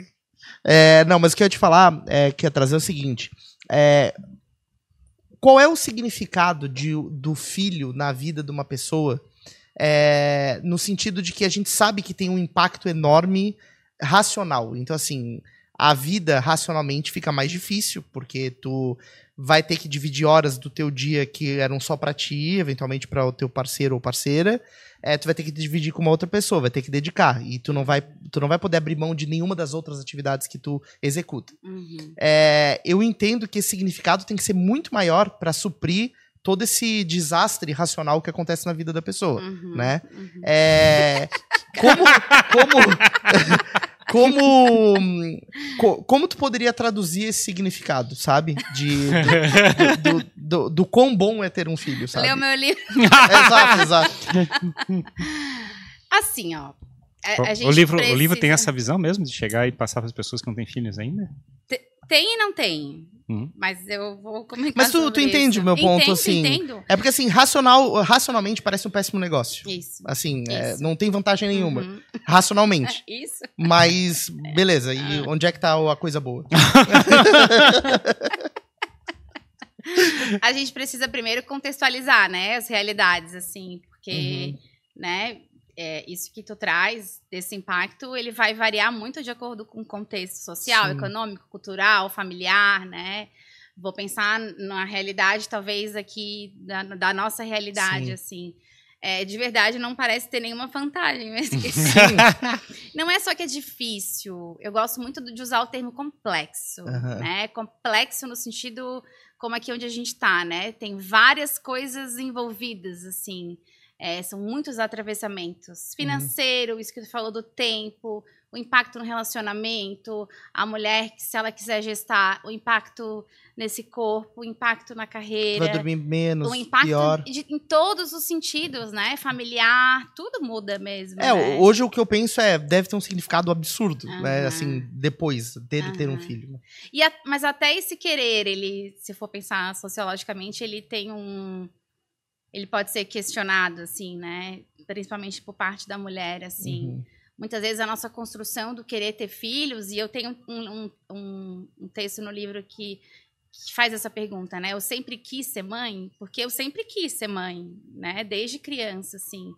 É, não, mas o que eu ia te falar, é, que ia trazer é o seguinte. É, qual é o significado de, do filho na vida de uma pessoa? É, no sentido de que a gente sabe que tem um impacto enorme racional. Então, assim, a vida racionalmente fica mais difícil, porque tu vai ter que dividir horas do teu dia que eram só pra ti, eventualmente para o teu parceiro ou parceira, é, tu vai ter que dividir com uma outra pessoa, vai ter que dedicar, e tu não vai, tu não vai poder abrir mão de nenhuma das outras atividades que tu executa. Uhum. É, eu entendo que esse significado tem que ser muito maior para suprir todo esse desastre racional que acontece na vida da pessoa, uhum, né? Uhum. É, como... como Como, co, como tu poderia traduzir esse significado, sabe? De, do, do, do, do, do quão bom é ter um filho, sabe? Leu meu livro. Exato, exato. Assim, ó. A, a gente o, livro, precisa... o livro tem essa visão mesmo de chegar e passar para as pessoas que não têm filhos ainda? Tem e não tem. Uhum. Mas eu vou comentar. Mas tu, tu entende o meu ponto, entendo, assim. Entendo. É porque, assim, racional, racionalmente parece um péssimo negócio. Isso. Assim, Isso. É, não tem vantagem nenhuma. Uhum. Racionalmente. Isso. Mas, beleza. E ah. onde é que tá a coisa boa? A gente precisa primeiro contextualizar, né? As realidades, assim. Porque, uhum. né? É, isso que tu traz, desse impacto, ele vai variar muito de acordo com o contexto social, Sim. econômico, cultural, familiar, né? Vou pensar na realidade, talvez, aqui, da, da nossa realidade, Sim. assim. É, de verdade, não parece ter nenhuma vantagem, mas que sim. Não é só que é difícil. Eu gosto muito de usar o termo complexo, uhum. né? Complexo no sentido como aqui onde a gente tá, né? Tem várias coisas envolvidas, assim. É, são muitos atravessamentos. Financeiro, uhum. isso que tu falou do tempo, o impacto no relacionamento, a mulher, que se ela quiser gestar, o impacto nesse corpo, o impacto na carreira. Vai dormir menos, o impacto pior. De, em todos os sentidos, né? Familiar, tudo muda mesmo. É, né? Hoje o que eu penso é, deve ter um significado absurdo, uhum. né? Assim, depois dele uhum. ter um filho. E a, mas até esse querer, ele, se for pensar sociologicamente, ele tem um... Ele pode ser questionado, assim, né? Principalmente por parte da mulher, assim. Uhum. Muitas vezes a nossa construção do querer ter filhos, e eu tenho um, um, um texto no livro que, que faz essa pergunta, né? Eu sempre quis ser mãe, porque eu sempre quis ser mãe, né? Desde criança, assim.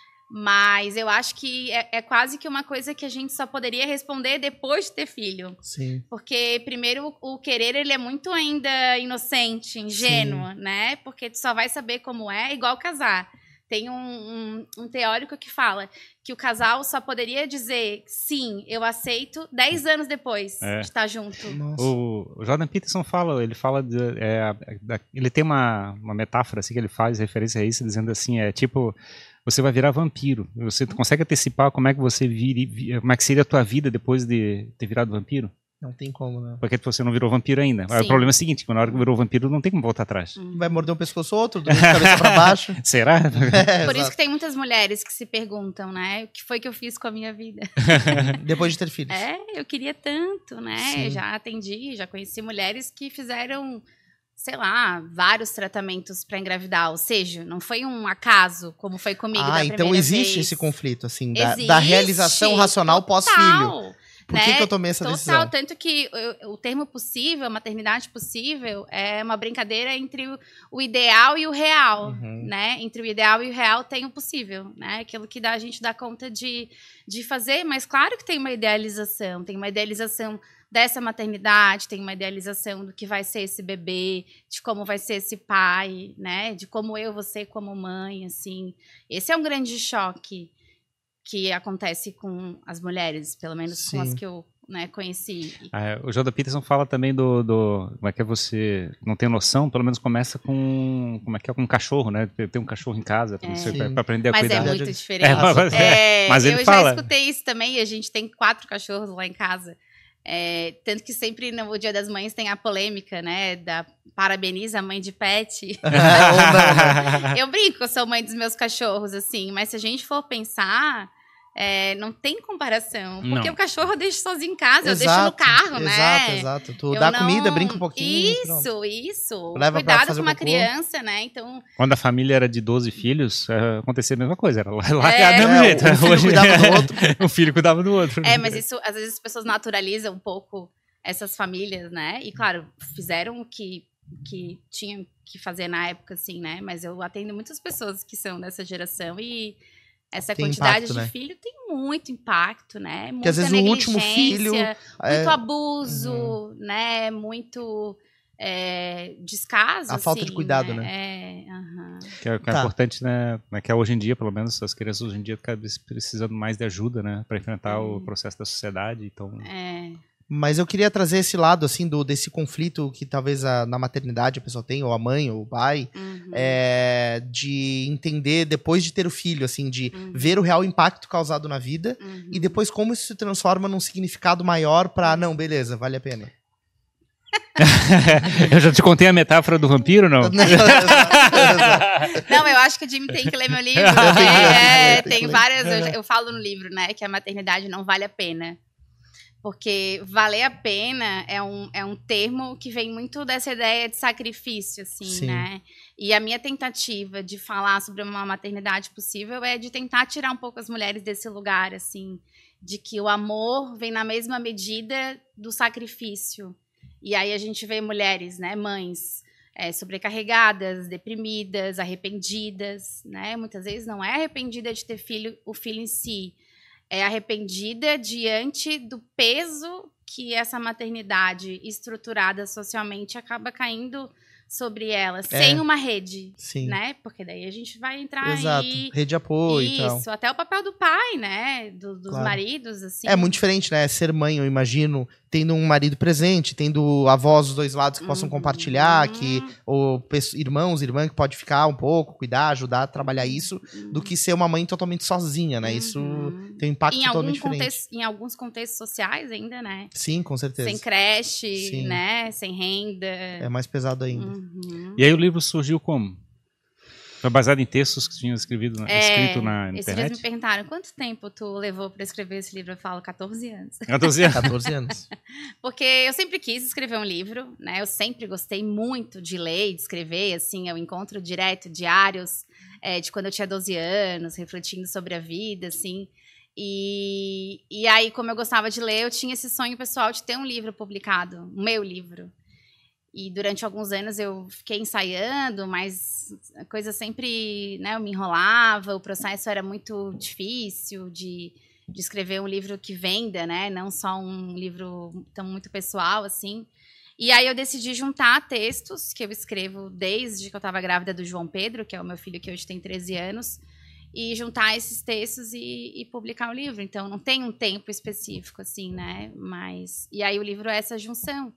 Mas eu acho que é, é quase que uma coisa que a gente só poderia responder depois de ter filho. Sim. Porque, primeiro, o, o querer, ele é muito ainda inocente, ingênuo, Sim. né? Porque tu só vai saber como é, igual casar. Tem um, um, um teórico que fala que o casal só poderia dizer sim, eu aceito, dez anos depois é. de estar junto. O, o Jordan Peterson fala, ele fala, de, é, ele tem uma, uma metáfora assim que ele faz referência a isso, dizendo assim, é tipo... Você vai virar vampiro. Você consegue antecipar como é que você vire, como é que seria a tua vida depois de ter virado vampiro? Não tem como, né? Porque você não virou vampiro ainda. Sim. O problema é o seguinte, na hora que virou vampiro, não tem como voltar atrás. Vai morder um pescoço outro, dormir de cabeça pra baixo. Será? É, Por isso que tem muitas mulheres que se perguntam, né? O que foi que eu fiz com a minha vida? Depois de ter filhos. É, eu queria tanto, né? Sim. Já atendi, já conheci mulheres que fizeram... sei lá, vários tratamentos para engravidar, ou seja, não foi um acaso, como foi comigo ah, da então primeira existe vez. esse conflito, assim, da, existe, da realização racional pós-filho. Por né? que, que eu tomei essa Total, decisão? Tanto que eu, o termo possível, maternidade possível, é uma brincadeira entre o, o ideal e o real, uhum. né? Entre o ideal e o real tem o possível, né? Aquilo que dá, a gente dá conta de, de fazer, mas claro que tem uma idealização, tem uma idealização dessa maternidade, tem uma idealização do que vai ser esse bebê, de como vai ser esse pai, né? De como eu vou ser como mãe, assim. Esse é um grande choque que acontece com as mulheres, pelo menos Sim. com as que eu né, conheci. É, o Jordan Peterson fala também do, do... Como é que é você não tem noção, pelo menos começa com... Como é que é? Com um cachorro, né? Ter um cachorro em casa, pra, é. você, pra, pra aprender a mas cuidar. Mas é muito diferente. É, mas, é, mas ele eu fala... já escutei isso também, a gente tem quatro cachorros lá em casa. É, tanto que sempre no Dia das Mães tem a polêmica, né, da parabeniza a mãe de pet. Eu brinco, eu sou mãe dos meus cachorros, assim, mas se a gente for pensar, é, não tem comparação, porque não. O cachorro eu deixo sozinho em casa, exato, eu deixo no carro, exato, né? Exato, exato. Tu eu dá não... comida, brinca um pouquinho. Isso, pronto. isso. Leva Cuidado com uma criança, né? Então... Quando a família era de doze filhos, acontecia a mesma coisa, era lá é, do mesmo é, jeito. Um filho Hoje, cuidava do outro. Um filho cuidava do outro. É, mas isso, às vezes as pessoas naturalizam um pouco essas famílias, né? E claro, fizeram o que, que tinham que fazer na época, assim, né? Mas eu atendo muitas pessoas que são dessa geração e essa tem quantidade impacto, de né? filho tem muito impacto, né? Muita Porque às vezes o último filho... muito é... abuso, uhum. né? Muito é, descaso, a falta assim, de cuidado, né? né? É, uhum. Que é, que é Tá. importante, né? Que é hoje em dia, pelo menos, as crianças hoje em dia acabam precisando mais de ajuda, né? Para enfrentar hum. o processo da sociedade, então... É... Mas eu queria trazer esse lado, assim, do, desse conflito que talvez a, na maternidade a pessoa tem, ou a mãe, ou o pai, uhum. é, de entender depois de ter o filho, assim, de uhum. ver o real impacto causado na vida uhum. e depois como isso se transforma num significado maior pra, não, beleza, vale a pena. Eu já te contei a metáfora do vampiro, não? Não, exato, exato. Não, eu acho que o Jimmy tem que ler meu livro. Porque, é, tem várias, eu, eu falo no livro, né, que a maternidade não vale a pena. Porque valer a pena é um, é um termo que vem muito dessa ideia de sacrifício, assim, Sim. né? E a minha tentativa de falar sobre uma maternidade possível é de tentar tirar um pouco as mulheres desse lugar, assim, de que o amor vem na mesma medida do sacrifício. E aí a gente vê mulheres, né, mães, é, sobrecarregadas, deprimidas, arrependidas, né? Muitas vezes não é arrependida de ter filho, o filho em si, é arrependida diante do peso que essa maternidade estruturada socialmente acaba caindo sobre ela, é. sem uma rede, Sim. né? Porque daí a gente vai entrar Exato. aí... Rede de apoio Isso, e tal. Isso, até o papel do pai, né? Do, dos claro. maridos, assim. É muito diferente, né? Ser mãe, eu imagino, tendo um marido presente, tendo avós dos dois lados que possam uhum. compartilhar, que, ou irmãos, irmã que pode ficar um pouco, cuidar, ajudar a trabalhar isso, uhum. do que ser uma mãe totalmente sozinha, né? Uhum. Isso tem um impacto em totalmente algum diferente. Contexto, em alguns contextos sociais ainda, né? Sim, com certeza. Sem creche, Sim. né? Sem renda. É mais pesado ainda. Uhum. E aí o livro surgiu como? Foi baseado em textos que tinham escrito na, é, escrito na internet? Esses dias me perguntaram, quanto tempo tu levou para escrever esse livro? Eu falo, quatorze anos. quatorze anos? quatorze anos. Porque eu sempre quis escrever um livro, né? Eu sempre gostei muito de ler e de escrever, assim, eu encontro direto diários é, de quando eu tinha doze anos, refletindo sobre a vida, assim. E, e aí, como eu gostava de ler, eu tinha esse sonho pessoal de ter um livro publicado, o meu livro. E durante alguns anos eu fiquei ensaiando, mas a coisa sempre, né, eu me enrolava, o processo era muito difícil de, de escrever um livro que venda, né, não só um livro tão muito pessoal, assim. E aí eu decidi juntar textos que eu escrevo desde que eu estava grávida do João Pedro, que é o meu filho que hoje tem treze anos, e juntar esses textos e, e publicar o livro. Então não tem um tempo específico, assim, né, mas... E aí o livro é essa junção.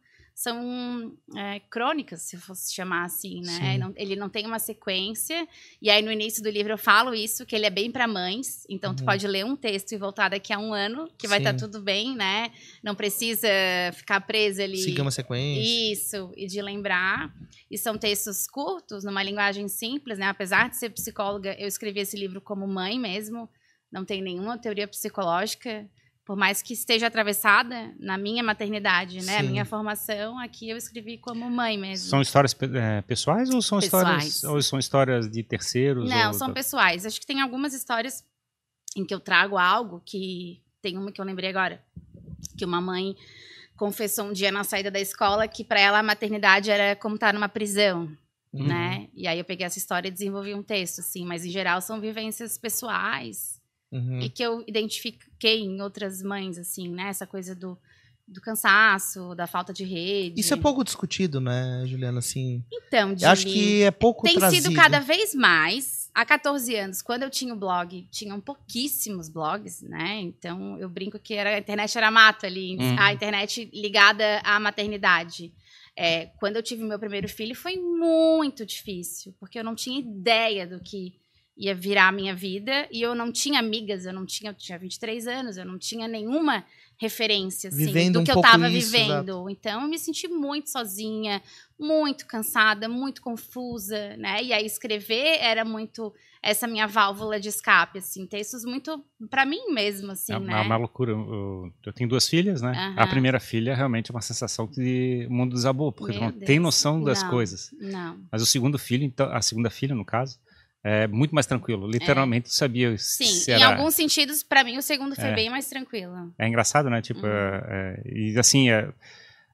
São é, crônicas, se fosse chamar assim, né? Não, ele não tem uma sequência. E aí, no início do livro, eu falo isso, que ele é bem para mães. Então, uhum. tu pode ler um texto e voltar daqui a um ano, que vai estar tá tudo bem, né? Não precisa ficar presa ali. Siga uma sequência. Isso, e de lembrar. E são textos curtos, numa linguagem simples, né? Apesar de ser psicóloga, eu escrevi esse livro como mãe mesmo. Não tem nenhuma teoria psicológica. Por mais que esteja atravessada na minha maternidade, né? Sim. A minha formação, aqui eu escrevi como mãe mesmo. São histórias é, pessoais ou são pessoais. histórias ou são histórias de terceiros? Não, ou... são pessoais. Acho que tem algumas histórias em que eu trago algo que... Tem uma que eu lembrei agora. Que uma mãe confessou um dia na saída da escola que para ela a maternidade era como estar numa prisão, uhum. né? E aí eu peguei essa história e desenvolvi um texto, assim. Mas, em geral, são vivências pessoais. Uhum. E que eu identifiquei em outras mães, assim, né? Essa coisa do, do cansaço, da falta de rede. Isso é pouco discutido, né, Juliana? Assim, então, Jimmy, eu acho que é pouco tem trazido. sido cada vez mais. Há quatorze anos, quando eu tinha o blog, tinham pouquíssimos blogs, né? Então, eu brinco que era, a internet era mato ali. Uhum. A internet ligada à maternidade. É, quando eu tive meu primeiro filho, foi muito difícil. Porque eu não tinha ideia do que... ia virar a minha vida, e eu não tinha amigas, eu não tinha, eu tinha vinte e três anos, eu não tinha nenhuma referência, assim, vivendo do um que eu tava isso, vivendo. Exato. Então, eu me senti muito sozinha, muito cansada, muito confusa, né? E aí, escrever era muito essa minha válvula de escape, assim, textos muito pra mim mesmo, assim, é, né? É uma loucura. Eu, eu tenho duas filhas, né? Uhum. A primeira filha realmente é uma sensação que o mundo desabou, porque Meu tu não Deus. tem noção das não, coisas. Não. Mas o segundo filho, então, a segunda filha, no caso, é muito mais tranquilo. Literalmente, é. sabia Sim, se era... era... em alguns sentidos, pra mim, o segundo foi é. bem mais tranquilo. É engraçado, né? Tipo, uhum. é, é, e assim, é,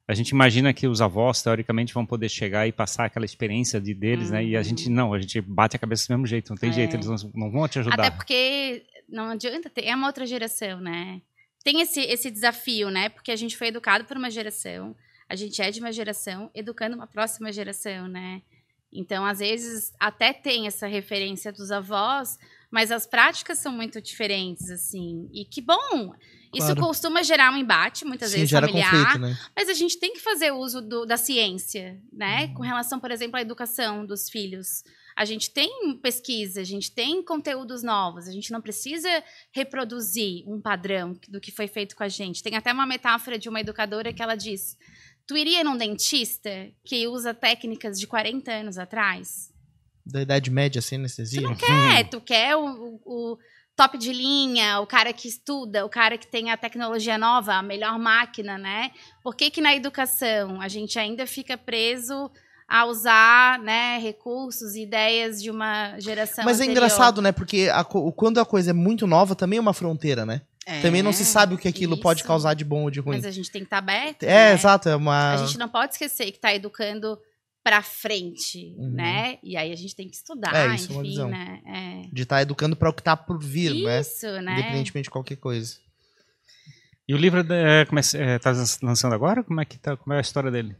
a gente imagina que os avós, teoricamente, vão poder chegar e passar aquela experiência de deles, uhum. né? E a gente não, a gente bate a cabeça do mesmo jeito, não tem é. jeito, eles não, não vão te ajudar. Até porque não adianta, ter, é uma outra geração, né? Tem esse, esse desafio, né? Porque a gente foi educado por uma geração, a gente é de uma geração educando uma próxima geração, né? Então, às vezes, até tem essa referência dos avós, mas as práticas são muito diferentes, assim. E que bom! Isso claro. Costuma gerar um embate, muitas Sim, vezes gera familiar, conflito, né? Mas a gente tem que fazer uso do, da ciência, né? Uhum. Com relação, por exemplo, à educação dos filhos. A gente tem pesquisa, a gente tem conteúdos novos, a gente não precisa reproduzir um padrão do que foi feito com a gente. Tem até uma metáfora de uma educadora que ela diz: tu iria num dentista que usa técnicas de quarenta anos atrás? Da Idade Média, sem anestesia? Tu não quer, tu quer o... o, o top de linha, o cara que estuda, o cara que tem a tecnologia nova, a melhor máquina, né? Por que que na educação a gente ainda fica preso a usar, né, recursos e ideias de uma geração Mas anterior? É engraçado, né? Porque a, quando a coisa é muito nova, também é uma fronteira, né? É, também não se sabe o que aquilo isso. pode causar de bom ou de ruim. Mas a gente tem que estar aberto, É, né? exato. É uma... A gente não pode esquecer que está educando pra frente, uhum. né? E aí a gente tem que estudar, é, isso enfim, é uma visão. né? É. De estar tá educando para o que está por vir, isso, né? né? Independentemente de qualquer coisa. E o livro é, é, tá lançando agora? Como é, que tá, como é a história dele?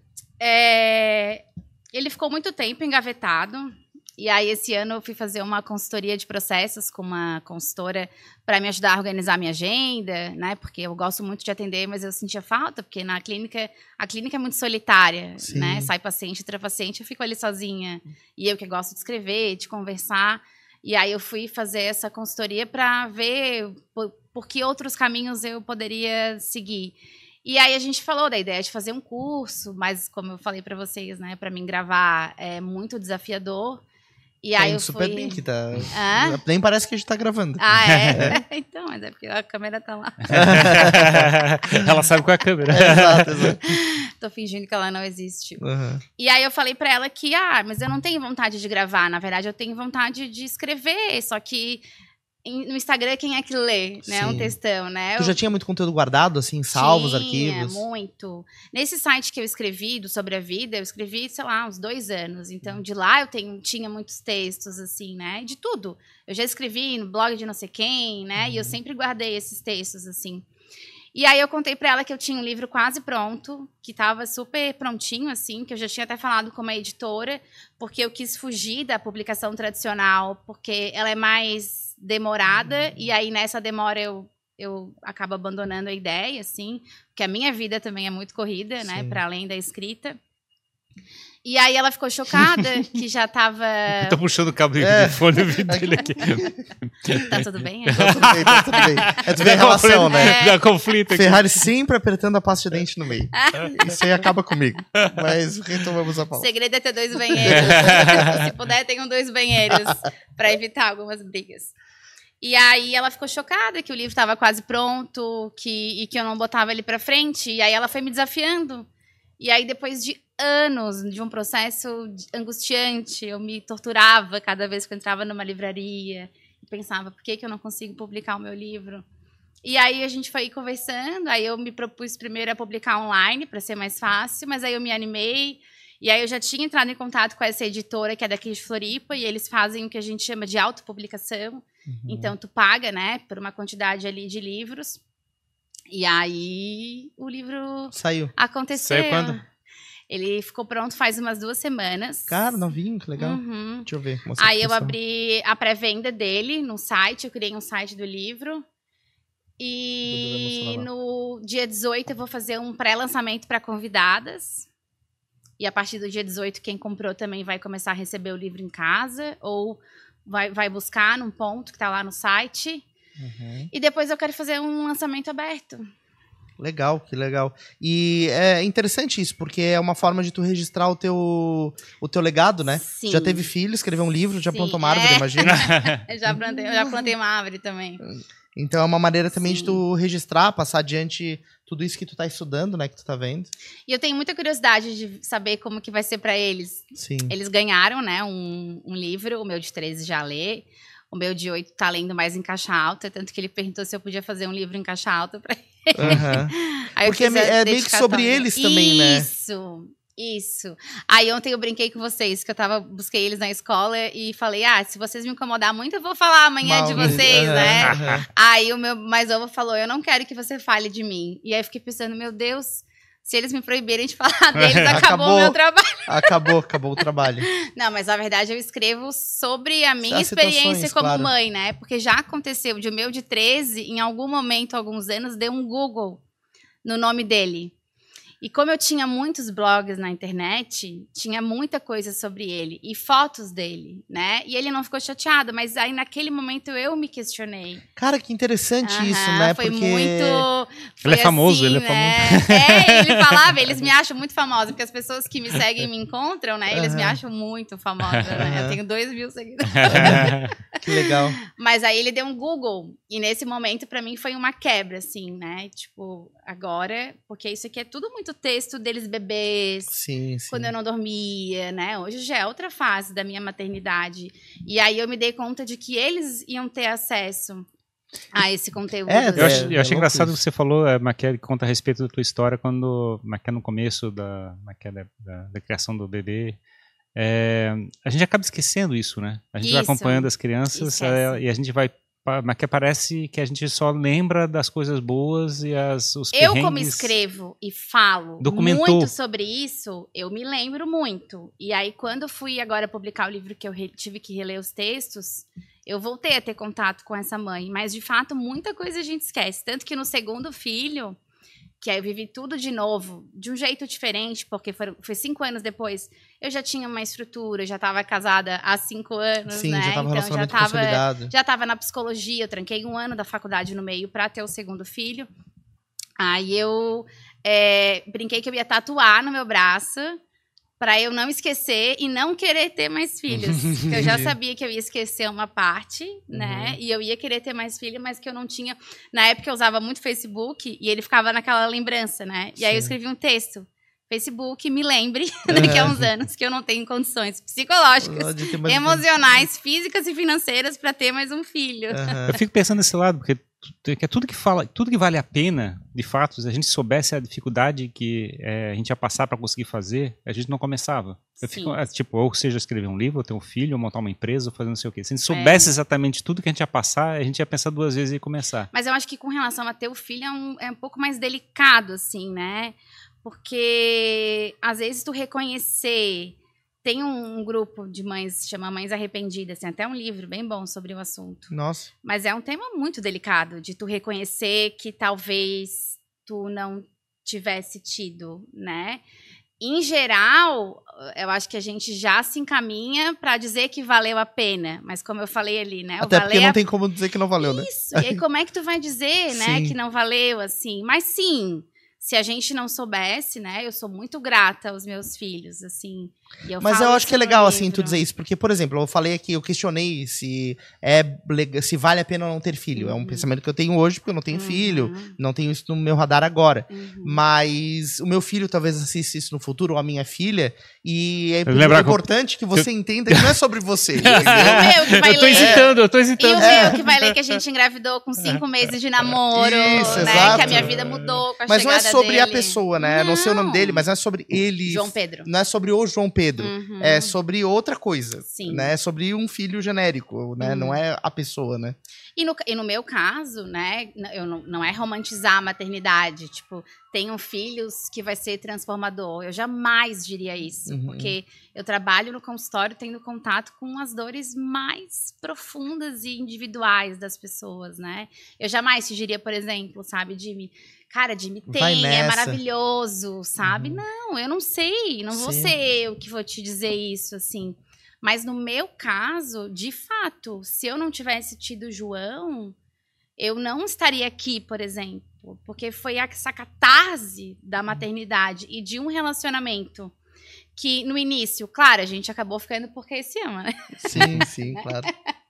É, ele ficou muito tempo engavetado. E aí, esse ano, eu fui fazer uma consultoria de processos com uma consultora para me ajudar a organizar minha agenda, né? Porque eu gosto muito de atender, mas eu sentia falta, porque na clínica, a clínica é muito solitária, Sim. né? Sai paciente, entra paciente, eu fico ali sozinha. E eu que gosto de escrever, de conversar. E aí, eu fui fazer essa consultoria para ver por, por que outros caminhos eu poderia seguir. E aí, a gente falou da ideia de fazer um curso, mas, como eu falei para vocês, né? Para mim, gravar é muito desafiador. E aí Tem eu super fui... bem que tá... Ah? Nem parece que a gente tá gravando. Ah, é? é. Então, mas é porque a câmera tá lá. Ela sabe qual é a câmera. É, exato, exato. Tô fingindo que ela não existe. Uhum. E aí eu falei pra ela que, ah, mas eu não tenho vontade de gravar. Na verdade, eu tenho vontade de escrever, só que... no Instagram, quem é que lê, né? Sim. Um textão, né? Tu já tinha muito conteúdo guardado, assim, salvos, tinha, arquivos? muito. Nesse site que eu escrevi, do Sobre a Vida, eu escrevi, sei lá, uns dois anos. Então, de lá eu tenho, tinha muitos textos, assim, né? De tudo. Eu já escrevi no blog de não sei quem, né? Uhum. E eu sempre guardei esses textos, assim. E aí eu contei pra ela que eu tinha um livro quase pronto, que tava super prontinho, assim, que eu já tinha até falado com uma editora, porque eu quis fugir da publicação tradicional, porque ela é mais demorada, uhum. e aí nessa demora eu, eu acabo abandonando a ideia, assim, porque a minha vida também é muito corrida, Sim. né, para além da escrita. E aí ela ficou chocada, que já tava... Eu tô puxando o cabo é. de fone dele aqui. Tá tudo bem? É? Tá tudo bem, tá tudo bem. É tudo bem a relação, né? É. Dá conflito aqui. Ferrari sempre apertando a pasta de dente no meio. Isso aí acaba comigo. Mas retomamos a pauta. O segredo é ter dois banheiros. Se puder, tenham dois banheiros para evitar algumas brigas. E aí ela ficou chocada que o livro estava quase pronto, que, e que eu não botava ele para frente. E aí ela foi me desafiando. E aí, depois de anos de um processo angustiante, eu me torturava cada vez que eu entrava numa livraria e pensava, por que que eu não consigo publicar o meu livro? E aí a gente foi conversando, aí eu me propus primeiro a publicar online para ser mais fácil, mas aí eu me animei, e aí eu já tinha entrado em contato com essa editora que é daqui de Floripa, e eles fazem o que a gente chama de autopublicação. Uhum. Então tu paga, né, por uma quantidade ali de livros. E aí o livro Saiu. aconteceu. Saiu quando? Ele ficou pronto faz umas duas semanas. Cara, novinho, que legal. Uhum. Deixa eu ver. Aí eu abri a pré-venda dele no site, eu criei um site do livro. E no dia dezoito eu vou fazer um pré-lançamento para convidadas. E a partir do dia dezoito, quem comprou também vai começar a receber o livro em casa. Ou vai, vai buscar num ponto que está lá no site. Uhum. E depois eu quero fazer um lançamento aberto. Legal, que legal. E é interessante isso, porque é uma forma de tu registrar o teu, o teu legado, né? Sim. Já teve filho, escreveu um livro, já Sim, plantou uma árvore, é. imagina. eu, já plantei, eu já plantei uma árvore também. Então é uma maneira também Sim. de tu registrar, passar adiante tudo isso que tu tá estudando, né? Que tu tá vendo. E eu tenho muita curiosidade de saber como que vai ser pra eles. Sim. Eles ganharam, né, um, um livro, o meu de treze já lê. O meu de oito tá lendo mais em caixa alta, tanto que ele perguntou se eu podia fazer um livro em caixa alta pra ele. Uhum. Porque é, é meio que sobre eles também, né? Isso, isso. Aí ontem eu brinquei com vocês, que eu tava, busquei eles na escola e falei, ah, se vocês me incomodar muito, eu vou falar amanhã Mal, de vocês, uhum, né? Uhum. Aí o meu mais novo falou, eu não quero que você fale de mim. E aí eu fiquei pensando, meu Deus... Se eles me proibirem de falar deles, acabou o meu trabalho. Acabou, acabou o trabalho. Não, mas na verdade eu escrevo sobre a minha As experiência como claro. mãe, né? Porque já aconteceu de o meu de treze, em algum momento, alguns anos, deu um Google no nome dele. E como eu tinha muitos blogs na internet, tinha muita coisa sobre ele e fotos dele, né? E ele não ficou chateado, mas aí naquele momento eu me questionei. Cara, que interessante uhum, isso, né? Foi porque... muito... Foi ele é famoso, assim, ele é né? famoso. É, ele falava, eles me acham muito famosa, porque as pessoas que me seguem e me encontram, né? Eles uhum. me acham muito famosa, né? Eu tenho dois mil seguidores. Que legal. Mas aí ele deu um Google, e nesse momento pra mim foi uma quebra, assim, né? Tipo, agora, porque isso aqui é tudo muito texto deles bebês, sim, sim. quando eu não dormia, né? Hoje já é outra fase da minha maternidade. E aí eu me dei conta de que eles iam ter acesso a esse conteúdo. É, eu, ach, eu achei é engraçado que você falou, é, Maquia, conta a respeito da tua história quando, Maquia, no começo da, Maquia, da, da, da criação do bebê. É, a gente acaba esquecendo isso, né? A gente isso, vai acompanhando as crianças é, e a gente vai... Mas que parece que a gente só lembra das coisas boas e as, os perrengues. Eu, como escrevo e falo Documentou. muito sobre isso, eu me lembro muito. E aí, quando fui agora publicar o livro que eu tive que reler os textos, eu voltei a ter contato com essa mãe. Mas, de fato, muita coisa a gente esquece. Tanto que no segundo filho, que aí eu vivi tudo de novo, de um jeito diferente, porque foi, foi cinco anos depois, eu já tinha uma estrutura, já estava casada há cinco anos, Sim, né? já estava então já estava já estava na psicologia, eu tranquei um ano da faculdade no meio para ter o segundo filho. Aí eu é, brinquei que eu ia tatuar no meu braço para eu não esquecer e não querer ter mais filhos. Eu já sabia que eu ia esquecer uma parte, né? Uhum. E eu ia querer ter mais filhos, mas que eu não tinha... Na época eu usava muito Facebook e ele ficava naquela lembrança, né? E Sim. aí eu escrevi um texto. Facebook, me lembre, uhum. daqui a uns anos, que eu não tenho condições psicológicas, emocionais, físicas e financeiras para ter mais um filho. Uhum. Eu fico pensando nesse lado, porque que é tudo que fala, tudo que vale a pena, de fato, se a gente soubesse a dificuldade que é, a gente ia passar para conseguir fazer, a gente não começava. Eu fico, tipo, ou seja, escrever um livro, ou ter um filho, ou montar uma empresa, ou fazer não sei o quê. Se a gente soubesse é. exatamente tudo que a gente ia passar, a gente ia pensar duas vezes e começar. Mas eu acho que com relação a ter o filho é um, é um pouco mais delicado, assim, né? Porque às vezes tu reconhecer... Tem um, um grupo de mães, se chama Mães Arrependidas, tem até um livro bem bom sobre o assunto. Nossa. Mas é um tema muito delicado, de tu reconhecer que talvez tu não tivesse tido, né? Em geral, eu acho que a gente já se encaminha para dizer que valeu a pena. Mas como eu falei ali, né? Até porque não a... tem como dizer que não valeu, né? Isso, e aí como é que tu vai dizer, né, que não valeu, assim? Mas sim... Se a gente não soubesse, né? Eu sou muito grata aos meus filhos, assim. E eu Mas falo eu acho que é legal, livro. assim, tu dizer isso. Porque, por exemplo, eu falei aqui, eu questionei se, é, se vale a pena não ter filho. Uhum. É um pensamento que eu tenho hoje, porque eu não tenho uhum. filho. Não tenho isso no meu radar agora. Uhum. Mas o meu filho talvez assista isso no futuro, ou a minha filha. E é importante que você eu... entenda que não é sobre você. Isso, e o meu que vai eu tô ler. hesitando, eu tô hesitando. E o é. meu que vai ler que a gente engravidou com cinco meses de namoro. Isso, né? Exato. Que a minha vida mudou com a mas chegada não é sobre dele. a pessoa, né? Não. não sei o nome dele, mas não é sobre ele. João Pedro. Não é sobre o João Pedro. Uhum. É sobre outra coisa. Sim. Né? É sobre um filho genérico, né? Uhum. Não é a pessoa, né? E no, e no meu caso, né? Eu não, não é romantizar a maternidade. Tipo, tenho filhos que vai ser transformador. Eu jamais diria isso. Uhum. Porque eu trabalho no consultório tendo contato com as dores mais profundas e individuais das pessoas, né? Eu jamais te diria, por exemplo, sabe, Jimmy... Cara, Jimmy tem, é maravilhoso, sabe? Uhum. Não, eu não sei, não Sim. vou ser eu que vou te dizer isso, assim. Mas no meu caso, de fato, se eu não tivesse tido o João, eu não estaria aqui, por exemplo. Porque foi essa catarse da maternidade e de um relacionamento que, no início, claro, a gente acabou ficando porque se ama, né? Sim, sim, claro.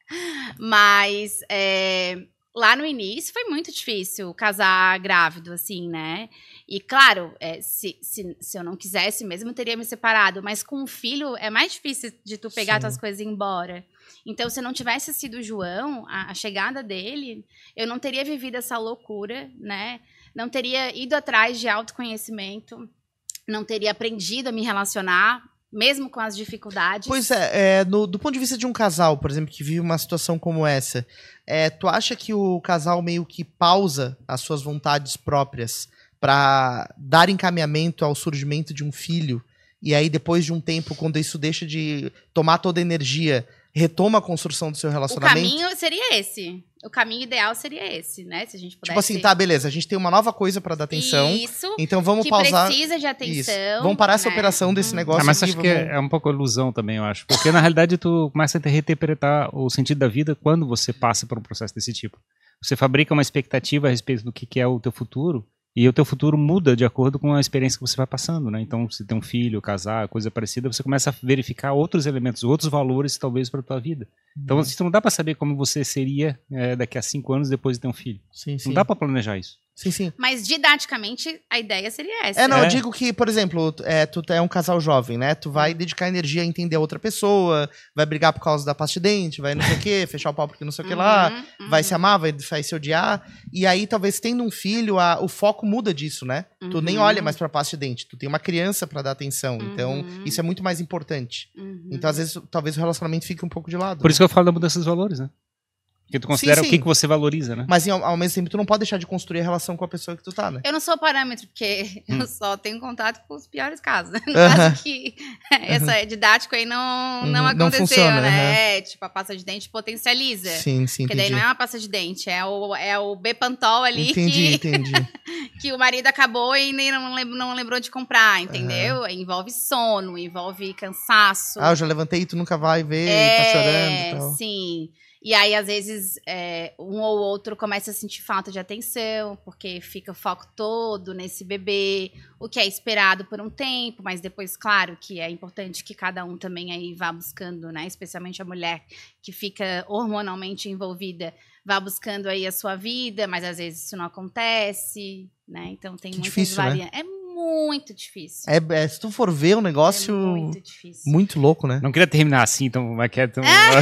Mas... É... Lá no início foi muito difícil casar grávido, assim, né? E claro, é, se, se, se eu não quisesse mesmo, eu teria me separado. Mas com um filho é mais difícil de tu pegar Sim. tuas coisas e ir embora. Então, se não tivesse sido o João, a, a chegada dele, eu não teria vivido essa loucura, né? não teria ido atrás de autoconhecimento, não teria aprendido a me relacionar, mesmo com as dificuldades. Pois é, é no, do ponto de vista de um casal, por exemplo, que vive uma situação como essa, é, tu acha que o casal meio que pausa as suas vontades próprias para dar encaminhamento ao surgimento de um filho, e aí depois de um tempo, quando isso deixa de tomar toda a energia, retoma a construção do seu relacionamento? O caminho seria esse. O caminho ideal seria esse, né? Se a gente pudesse... Tipo assim, tá, beleza, a gente tem uma nova coisa pra dar atenção. Isso. Então vamos que pausar... Que precisa de atenção. Isso. Vamos parar essa né? operação desse negócio. Ah, mas aqui, acho vamos... que é, é um pouco ilusão também, eu acho. Porque na realidade tu começa a reinterpretar o sentido da vida quando você passa por um processo desse tipo. Você fabrica uma expectativa a respeito do que, que é o teu futuro, e o teu futuro muda de acordo com a experiência que você vai passando, né? Então, se tem um filho, casar, coisa parecida, você começa a verificar outros elementos, outros valores, talvez, para a tua vida. Uhum. Então, assim, não dá para saber como você seria é, daqui a cinco anos depois de ter um filho. Sim, sim. Não dá para planejar isso. Sim, sim. Mas, didaticamente, a ideia seria essa. É, não, é. eu digo que, por exemplo, é, tu é um casal jovem, né? Tu vai dedicar energia a entender a outra pessoa, vai brigar por causa da pasta de dente, vai não sei o quê, fechar o pau porque não sei o que lá, uhum. vai se amar, vai, vai se odiar. E aí, talvez, tendo um filho, a, o foco muda disso, né? Uhum. Tu nem olha mais pra pasta de dente, tu tem uma criança pra dar atenção. Uhum. Então, isso é muito mais importante. Uhum. Então, às vezes, talvez o relacionamento fique um pouco de lado. Por né? isso que eu falo da mudança dos valores, né? Porque tu considera sim, sim. o que, que você valoriza, né? Mas ao, ao mesmo tempo tu não pode deixar de construir a relação com a pessoa que tu tá, né? Eu não sou parâmetro, porque hum. eu só tenho contato com os piores casos. No uh-huh. caso que essa didático aí não, não aconteceu, não funciona, né? Uh-huh. É, tipo, a pasta de dente potencializa. Sim, sim, porque entendi. daí não é uma pasta de dente, é o, é o Bepantol ali entendi, que, entendi. que o marido acabou e nem não, lembro, não lembrou de comprar, entendeu? Uh-huh. Envolve sono, envolve cansaço. Ah, eu já levantei e tu nunca vai ver, é, tá chorando e tal. Sim. E aí, às vezes, é, um ou outro começa a sentir falta de atenção, porque fica o foco todo nesse bebê, o que é esperado por um tempo, mas depois, claro, que é importante que cada um também aí vá buscando, né? Especialmente a mulher que fica hormonalmente envolvida, vá buscando aí a sua vida, mas às vezes isso não acontece, né? Então tem que muitas difícil, variantes. Né? É muito difícil. É, é, se tu for ver, um negócio é muito difícil. Muito louco, né? Não queria terminar assim, então vai quieto.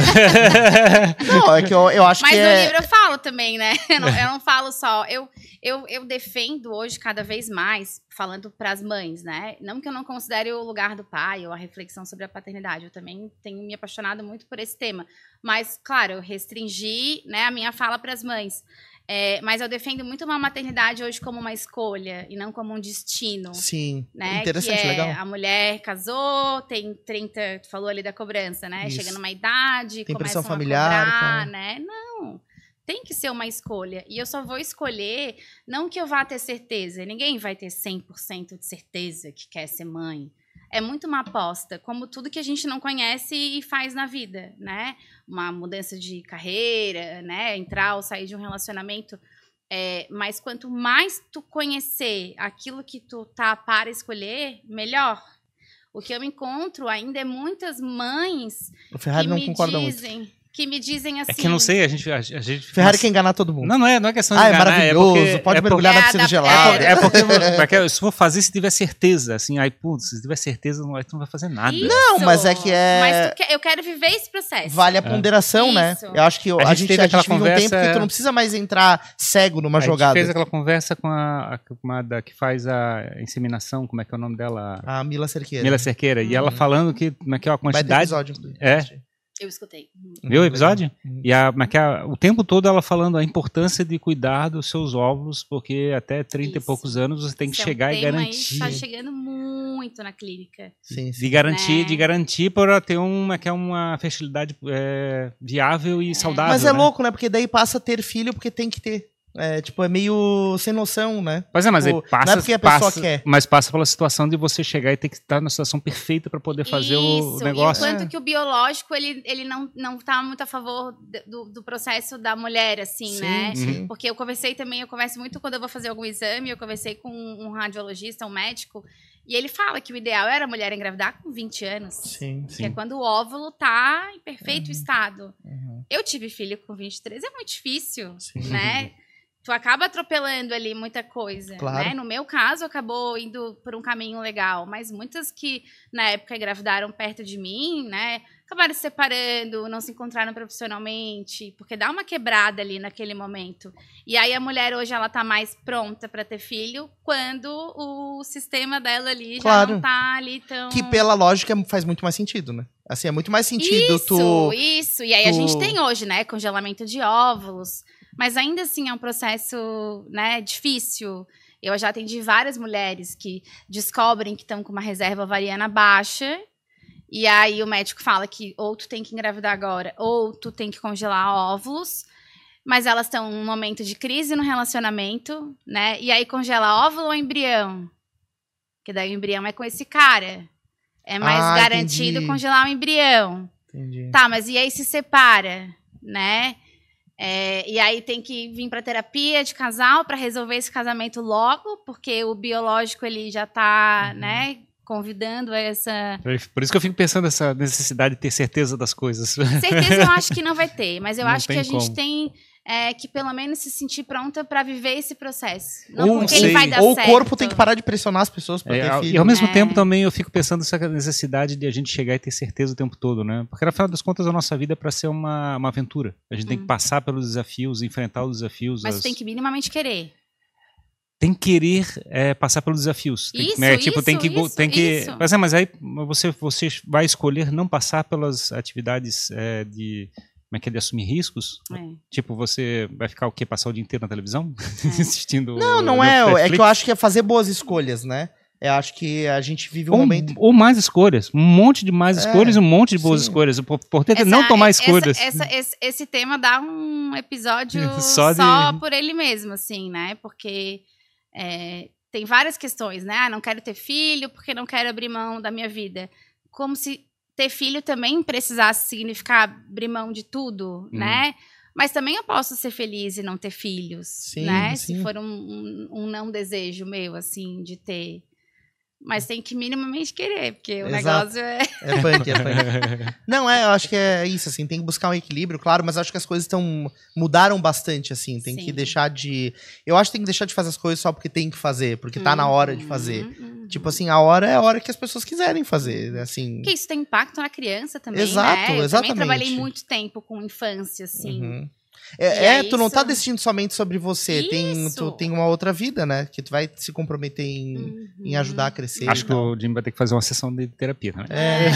Não, é que eu, eu acho Mas que no é... livro eu falo também, né? Eu não, eu não falo só. Eu, eu, eu defendo hoje cada vez mais, falando para as mães, né? Não que eu não considere o lugar do pai ou a reflexão sobre a paternidade. Eu também tenho me apaixonado muito por esse tema. Mas, claro, eu restringi, né, a minha fala para as mães. É, mas eu defendo muito uma maternidade hoje como uma escolha e não como um destino. Sim, né? interessante, que é, legal. A mulher casou, tem trinta, tu falou ali da cobrança, né? Isso. Chega numa idade, tem começam pressão familiar, a cobrar, tá. né? Não, tem que ser uma escolha. E eu só vou escolher, não que eu vá ter certeza, ninguém vai ter cem por cento de certeza que quer ser mãe. É muito uma aposta, como tudo que a gente não conhece e faz na vida, né? Uma mudança de carreira, né? Entrar ou sair de um relacionamento. É, mas quanto mais tu conhecer aquilo que tu tá para escolher, melhor. O que eu encontro ainda é muitas mães o Ferrari que não me concorda dizem... muito. Que me dizem assim... É que eu não sei, a gente... A, a gente Ferrari quer enganar todo mundo. Não, não é, não é questão ah, de enganar. Ah, é maravilhoso, é porque, pode é mergulhar porque, na piscina é, gelada. É porque, porque se for fazer, se tiver certeza, assim, aí, putz, se tiver certeza, não, aí tu não vai fazer nada. Isso. Não, mas é que é... Mas quer, eu quero viver esse processo. Vale a ponderação, é. né? Isso. Eu acho que a, a gente, a gente vive conversa... um tempo que tu não precisa mais entrar cego numa a jogada. A gente fez aquela conversa com a, a, uma da que faz a inseminação, como é que é o nome dela? A Mila Cerqueira. Mila Cerqueira. Hum. E ela falando que, como é que é a quantidade... Vai ter episódio, inclusive. É. Eu escutei. Viu o episódio? Uhum. E a, que a, o tempo todo ela falando a importância de cuidar dos seus óvulos, porque até trinta Isso. e poucos anos você tem que Esse chegar é um e tema garantir. Está chegando muito na clínica. Sim, sim. De garantir, né? de garantir para ter uma, que é uma fertilidade é, viável e é. saudável. Mas é né? louco, né? Porque daí passa a ter filho porque tem que ter. É, tipo, é meio sem noção, né? Pois é, mas tipo, aí passa, não é porque a pessoa passa, quer. Mas passa pela situação de você chegar e ter que estar na situação perfeita para poder fazer Isso, o negócio. Enquanto É. que o biológico, ele, ele não, não tá muito a favor do, do processo da mulher, assim, Sim, né? sim. Porque eu conversei também, eu converso muito quando eu vou fazer algum exame, eu conversei com um radiologista, um médico, e ele fala que o ideal era a mulher engravidar com vinte anos. Sim, Que sim. é quando o óvulo tá em perfeito Uhum. estado. Uhum. Eu tive filho com vinte e três, é muito difícil, Sim. né? Tu acaba atropelando ali muita coisa, Claro. né? No meu caso, acabou indo por um caminho legal, mas muitas que na época engravidaram perto de mim, né? acabaram se separando, não se encontraram profissionalmente, porque dá uma quebrada ali naquele momento. E aí a mulher hoje ela tá mais pronta para ter filho quando o sistema dela ali claro. já não tá ali tão... Que pela lógica faz muito mais sentido, né? Assim, é muito mais sentido isso, tu... Isso, E aí tu... a gente tem hoje, né, congelamento de óvulos, mas ainda assim é um processo, né, difícil. Eu já atendi várias mulheres que descobrem que estão com uma reserva ovariana baixa, e aí o médico fala que ou tu tem que engravidar agora, ou tu tem que congelar óvulos, mas elas estão num momento de crise no relacionamento, né? E aí congela óvulo ou embrião? Porque daí o embrião é com esse cara. É mais ah, garantido entendi. congelar o embrião. Entendi. Tá, mas e aí se separa, né? É, e aí tem que vir para terapia de casal para resolver esse casamento logo, porque o biológico ele já tá, uhum. né, convidando essa... Por isso que eu fico pensando nessa necessidade de ter certeza das coisas. Certeza eu acho que não vai ter, mas eu não acho que a como. gente tem é, que pelo menos se sentir pronta para viver esse processo. Não ou, porque ele vai dar ou certo. o corpo tem que parar de pressionar as pessoas para é, ter filho. E ao mesmo é. tempo também eu fico pensando nessa necessidade de a gente chegar e ter certeza o tempo todo, né? Porque no final das contas a nossa vida é para ser uma, uma aventura. A gente hum. tem que passar pelos desafios, enfrentar os desafios. Mas as... tem que minimamente querer. Tem que querer é, passar pelos desafios. Tem, isso, né? tipo, isso, tem que, isso, tem que. isso. Mas, é, mas aí você, você vai escolher não passar pelas atividades é, de. Como é que é de assumir riscos? É. Tipo, você vai ficar o quê? Passar o dia inteiro na televisão? É. Assistindo. Não, não é. Netflix? É que eu acho que é fazer boas escolhas, né? Eu acho que a gente vive um ou, momento... Ou mais escolhas. Um monte de mais é, escolhas e um monte de boas sim. escolhas. Por, por ter essa, não tomar escolhas. Essa, essa, esse, esse tema dá um episódio só, só de... por ele mesmo, assim, né? Porque é, tem várias questões, né? Ah, não quero ter filho porque não quero abrir mão da minha vida. Como se ter filho também precisasse significar abrir mão de tudo, hum. né? Mas também eu posso ser feliz e não ter filhos, sim, né? Sim. Se for um, um, um não desejo meu, assim, de ter... Mas tem que minimamente querer, porque o Exato. negócio é... É punk, é punk. Não, é, eu acho que é isso, assim, tem que buscar um equilíbrio, claro, mas acho que as coisas estão mudaram bastante, assim, tem Sim. que deixar de... Eu acho que tem que deixar de fazer as coisas só porque tem que fazer, porque tá uhum, na hora de fazer. Uhum. Tipo assim, a hora é a hora que as pessoas quiserem fazer, assim... Porque isso tem impacto na criança também, Exato, né? Eu exatamente. também trabalhei muito tempo com infância, assim... Uhum. É, é tu não isso... tá decidindo somente sobre você, tem, tu tem uma outra vida, né? Que tu vai se comprometer em, uhum. em ajudar a crescer. Acho que o Jimmy vai ter que fazer uma sessão de terapia, né?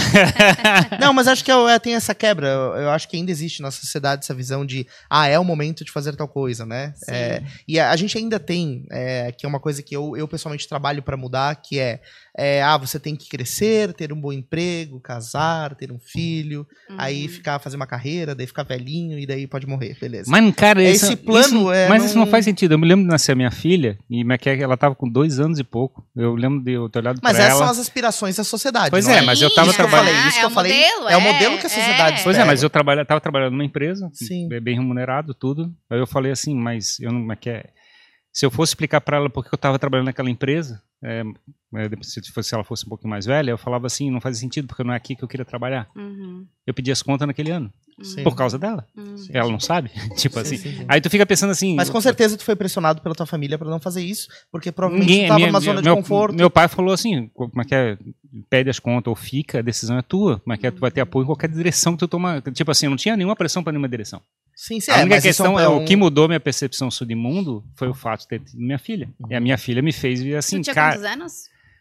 É. Não, mas acho que é, tem essa quebra. Eu, eu acho que ainda existe na sociedade essa visão de, ah, é o momento de fazer tal coisa, né? É, e a, a gente ainda tem, é, que é uma coisa que eu, eu pessoalmente trabalho pra mudar, que é, é, ah, você tem que crescer, ter um bom emprego, casar, ter um filho, uhum. aí ficar, fazer uma carreira, daí ficar velhinho e daí pode morrer, beleza. Mas, cara, esse isso, plano isso, é. Mas não... isso não faz sentido. Eu me lembro de nascer a minha filha, e ela tava com dois anos e pouco. Eu lembro de eu ter olhado pra ela. Mas essas são as aspirações da sociedade. Pois não é, é, mas eu tava isso trabalhando. Que eu falei, isso é que eu falei. Modelo, é o modelo que a sociedade é. Pois é, mas eu trabalha, tava trabalhando numa empresa, Sim. bem remunerado, tudo. Aí eu falei assim, mas eu não. É, se eu fosse explicar pra ela porque eu tava trabalhando naquela empresa, é, se, fosse, se ela fosse um pouquinho mais velha, eu falava assim, não fazia sentido, porque não é aqui que eu queria trabalhar. Uhum. Eu pedi as contas naquele ano. Sim. Por causa dela. Uhum. Ela não sabe? Tipo sim, assim. Sim, sim. Aí tu fica pensando assim. Mas com certeza tu foi pressionado pela tua família pra não fazer isso, porque provavelmente ninguém, tu tava minha, numa zona meu, de conforto. Meu pai falou assim: como é que é? Pede as contas ou fica, a decisão é tua. Como é que é? Tu vai ter apoio em qualquer direção que tu tomar. Tipo assim, não tinha nenhuma pressão pra nenhuma direção. Sim, sim. A é, única mas questão é é um... o que mudou minha percepção sobre o mundo foi o fato de ter tido minha filha. Uhum. E a minha filha me fez assim. Tu tinha cara... quantos anos?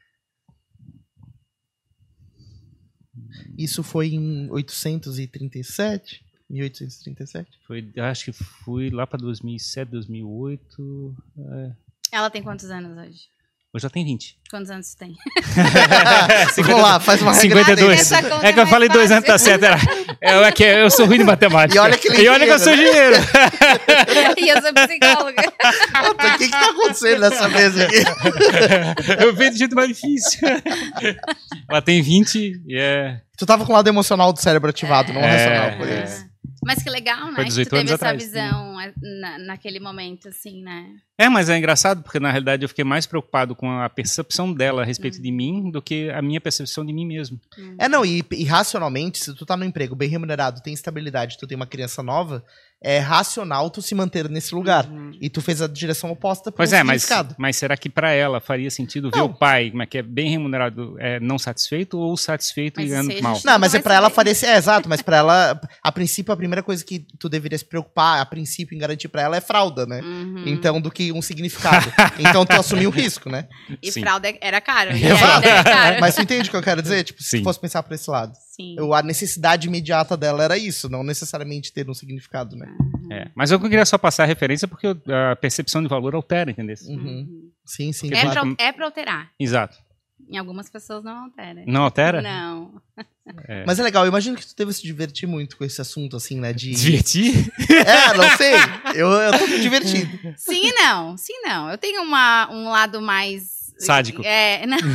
Isso foi em oitocentos e trinta e sete? mil oitocentos e trinta e sete? Foi, acho que fui lá pra dois mil e sete, dois mil e oito. É... Ela tem quantos anos hoje? Hoje já tem vinte. Quantos anos você tem? Vamos lá, faz uma cinquenta e dois. É que eu falei dois anos, tá certo. Era, é, é que eu sou ruim de matemática. E olha que, e olha que eu sou engenheiro. E eu sou psicóloga. O que que tá acontecendo nessa mesa aqui? Eu vejo de jeito mais difícil. Ela tem vinte e é... Tu tava com o lado emocional do cérebro ativado, é, não o racional, por é. isso. Mas que legal, né? Foi dezoito que tu teve anos essa atrás, visão na, naquele momento, assim, né? É, mas é engraçado, porque na realidade eu fiquei mais preocupado com a percepção dela a respeito hum. de mim do que a minha percepção de mim mesmo. Hum. É, não, e, e racionalmente, se tu tá no emprego bem remunerado, tem estabilidade, tu tem uma criança nova, é racional tu se manter nesse lugar. Uhum. E tu fez a direção oposta pro Pois é, mas, mas será que pra ela faria sentido não. ver o pai, como é que é bem remunerado, é, não satisfeito ou satisfeito mas e ganhando mal? Não, mas é pra ela faria... É, exato, mas pra ela, a princípio, a primeira coisa que tu deveria se preocupar, a princípio, em garantir pra ela é fralda, né? Uhum. Então, do que um significado. Então, tu assumiu o risco, né? E Sim. fralda era caro. Exato. Era caro. Mas tu entende o que eu quero dizer? Tipo, Sim. se fosse pensar por esse lado. Sim. Eu, a necessidade imediata dela era isso, não necessariamente ter um significado, né? É, mas eu queria só passar a referência porque a percepção de valor altera, entendeu? Uhum. Sim, sim. É, claro. pra, é pra alterar. Exato. Em algumas pessoas não altera. Não altera? Não. É. Mas é legal, eu imagino que tu deve se divertir muito com esse assunto, assim, né? De... Divertir? É, não sei. Eu, eu tô me divertindo. Sim e não, sim e não. Eu tenho uma, um lado mais... Sádico. É, não.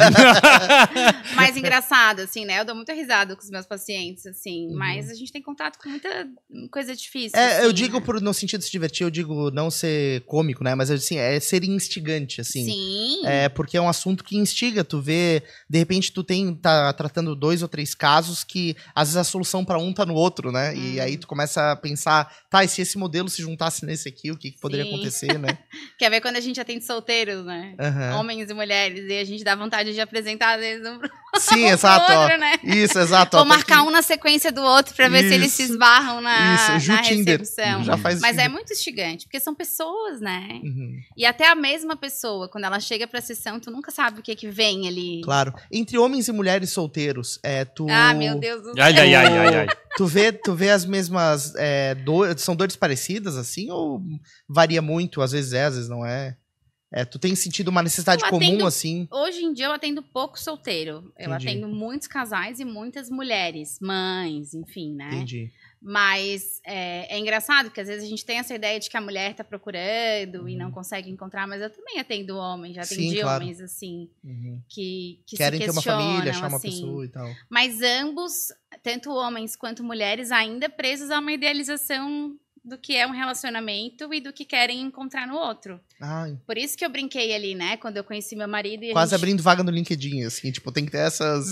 Mais engraçado, assim, né? Eu dou muita risada com os meus pacientes, assim. Uhum. Mas a gente tem contato com muita coisa difícil. É, assim, eu digo, né? por no sentido de se divertir, eu digo não ser cômico, né? Mas, assim, é ser instigante, assim. Sim. É, porque é um assunto que instiga. Tu vê, de repente, tu tem, tá tratando dois ou três casos que, às vezes, a solução pra um tá no outro, né? Hum. E aí tu começa a pensar, tá, e se esse modelo se juntasse nesse aqui, o que, que poderia Sim. acontecer, né? Quer ver quando a gente atende solteiros, né? Uhum. Homens e mulheres, e a gente dá vontade de apresentar eles um pro Sim, exato. outro, ó. né? Isso, exato. Ou ó, marcar que... um na sequência do outro pra ver Isso. se eles se esbarram na, Isso, na Tinder. recepção. Já faz Mas Tinder. é muito instigante, porque são pessoas, né? Uhum. E até a mesma pessoa, quando ela chega pra sessão, tu nunca sabe o que que vem ali. Claro. Entre homens e mulheres solteiros, é, tu... Ah, meu Deus do céu. Ai, ai, ai, ai, ai. Tu vê, tu vê as mesmas... É, dor... São dores parecidas, assim? Ou varia muito? Às vezes é, às vezes não é? É, tu tem sentido uma necessidade eu comum, atendo, assim? Hoje em dia eu atendo pouco solteiro. Eu Entendi. atendo muitos casais e muitas mulheres, mães, enfim, né? Entendi. Mas é, é engraçado que às vezes a gente tem essa ideia de que a mulher tá procurando uhum. e não consegue encontrar, mas eu também atendo homens, já atendi Sim, claro. homens, assim, uhum. que, que querem se ter uma família, achar assim. uma pessoa e tal. Mas ambos, tanto homens quanto mulheres, ainda presos a uma idealização do que é um relacionamento e do que querem encontrar no outro. Ai. Por isso que eu brinquei ali, né? Quando eu conheci meu marido. E Quase a gente... abrindo vaga no LinkedIn, assim, tipo, tem que ter essas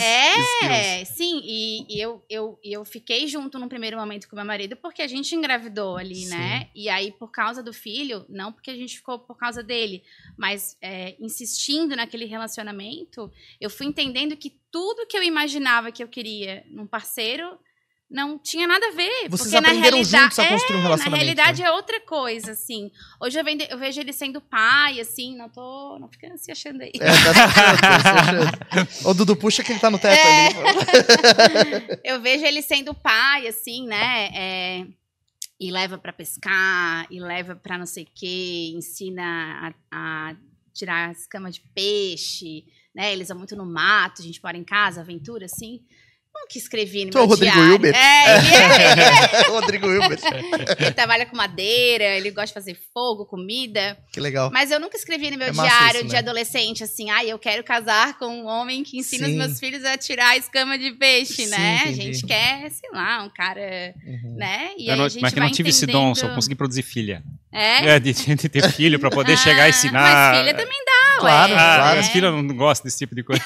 É, skills. sim. E, e eu, eu, eu fiquei junto num primeiro momento com meu marido porque a gente engravidou ali, sim. né? E aí, por causa do filho, não porque a gente ficou por causa dele, mas é, insistindo naquele relacionamento, eu fui entendendo que tudo que eu imaginava que eu queria num parceiro não tinha nada a ver. Vocês porque aprenderam na juntos realidade, a construir um relacionamento. Na realidade né? é outra coisa, assim. Hoje eu, vende, eu vejo ele sendo pai, assim, não tô... Não fica se achando aí. É, tá se achando, tá se achando. Ô, Dudu, puxa quem tá no teto é. ali. Eu vejo ele sendo pai, assim, né? É, e leva pra pescar, e leva pra não sei o quê, ensina a, a tirar as camas de peixe, né? Eles vão muito no mato, a gente mora em casa, aventura, assim... que escrevi no tu meu é o Rodrigo diário. Hilbert? É, ele é, ele é. Rodrigo Hilbert. Ele trabalha com madeira, ele gosta de fazer fogo, comida. Que legal. Mas eu nunca escrevi no meu é diário isso, de né? adolescente, assim, ah, eu quero casar com um homem que ensina Sim. os meus filhos a tirar a escama de peixe, Sim, né? entendi. A gente quer, sei lá, um cara, uhum. né? E eu aí não, a gente mas que vai não tive esse entendendo... dom, só consegui produzir filha. É? É, de, de ter filho pra poder ah, chegar e ensinar. Mas filha também dá, claro, ué. Ah, claro. As filhas não gostam desse tipo de coisa.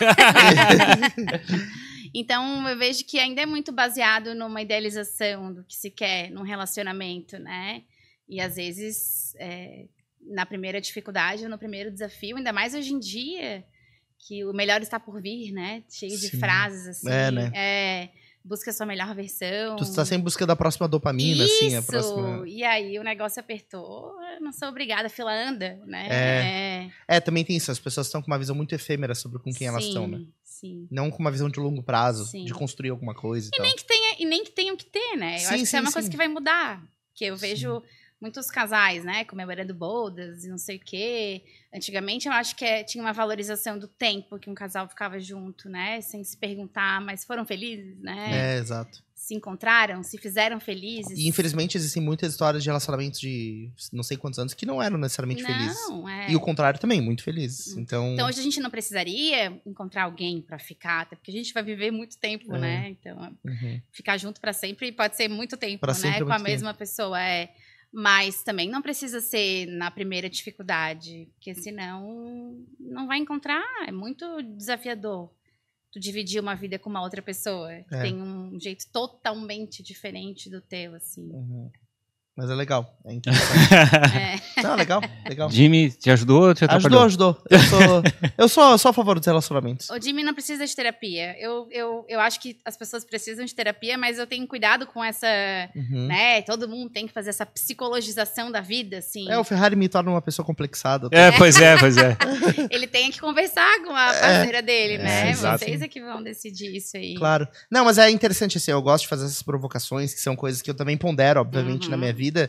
Então, eu vejo que ainda é muito baseado numa idealização do que se quer num relacionamento, né? E, às vezes, é, na primeira dificuldade ou no primeiro desafio, ainda mais hoje em dia, que o melhor está por vir, né? Cheio Sim. de frases, assim. É, né? É, busca a sua melhor versão. Tu tá sempre em busca da próxima dopamina, Isso! assim, a próxima... E aí, o negócio apertou, eu não sou obrigada, a fila anda, né? É, é. é também tem isso, as pessoas estão com uma visão muito efêmera sobre com quem Sim. elas estão, né? Sim. Não com uma visão de longo prazo, Sim. de construir alguma coisa e, E tal. nem, que tenha, e nem que tenham que ter, né? Eu Sim, acho que sim, isso é uma sim. coisa que vai mudar. Que eu Sim. vejo muitos casais, né? Comemorando bodas e não sei o quê. Antigamente, eu acho que é, tinha uma valorização do tempo que um casal ficava junto, né? Sem se perguntar, mas foram felizes, né? É, exato. Se encontraram, se fizeram felizes. E, infelizmente, existem muitas histórias de relacionamentos de não sei quantos anos que não eram necessariamente não, felizes. É. E o contrário também, muito felizes. Então, então, hoje a gente não precisaria encontrar alguém pra ficar, até porque a gente vai viver muito tempo, é. né? Então, uhum. ficar junto pra sempre pode ser muito tempo, pra né? sempre é Com a muito mesma pessoa, é... Mas também não precisa ser na primeira dificuldade, porque senão não vai encontrar, é muito desafiador. Tu dividir uma vida com uma outra pessoa, que É. tem um jeito totalmente diferente do teu, assim. Uhum. Mas é legal. É interessante. é. Não, legal, legal. Jimmy, te ajudou? Te ajudou, ajudou. Eu sou, eu sou, sou a favor dos relacionamentos. O Jimmy não precisa de terapia. Eu, eu, eu acho que as pessoas precisam de terapia, mas eu tenho cuidado com essa, uhum. né? Todo mundo tem que fazer essa psicologização da vida, assim. É, o Ferrari me torna uma pessoa complexada. Tá? É, pois é, pois é. Ele tem que conversar com a parceira é, dele, né? É, Vocês é que vão decidir isso aí. Claro. Não, mas é interessante, assim, eu gosto de fazer essas provocações, que são coisas que eu também pondero, obviamente, uhum. na minha vida.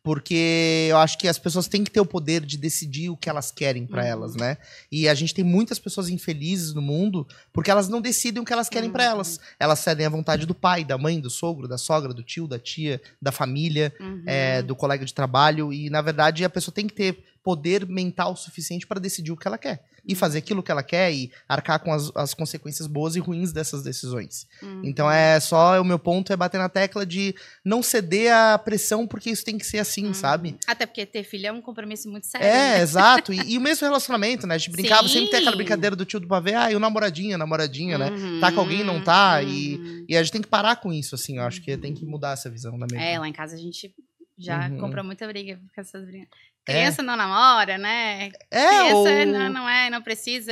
Porque eu acho que as pessoas têm que ter o poder de decidir o que elas querem pra uhum. elas, né? E a gente tem muitas pessoas infelizes no mundo porque elas não decidem o que elas querem uhum. pra elas. Elas cedem à vontade do pai, da mãe, do sogro, da sogra, do tio, da tia, da família, uhum. é, do colega de trabalho. E, na verdade, a pessoa tem que ter poder mental suficiente para decidir o que ela quer. E fazer aquilo que ela quer e arcar com as, as consequências boas e ruins dessas decisões. Uhum. Então, é só o meu ponto é bater na tecla de não ceder à pressão, porque isso tem que ser assim, uhum. sabe? Até porque ter filho é um compromisso muito sério. É, né? Exato. E, e o mesmo relacionamento, né? A gente brincava, Sim. sempre tem aquela brincadeira do tio do pavê, ah, e o namoradinho, a namoradinha, uhum. né? Tá com alguém, não tá. Uhum. E, e a gente tem que parar com isso, assim. Eu acho que tem que mudar essa visão da minha vida. É, lá em casa a gente já uhum. comprou muita briga com essas brigas. Criança é. não namora, né? É, Criança ou... não, não é, não precisa...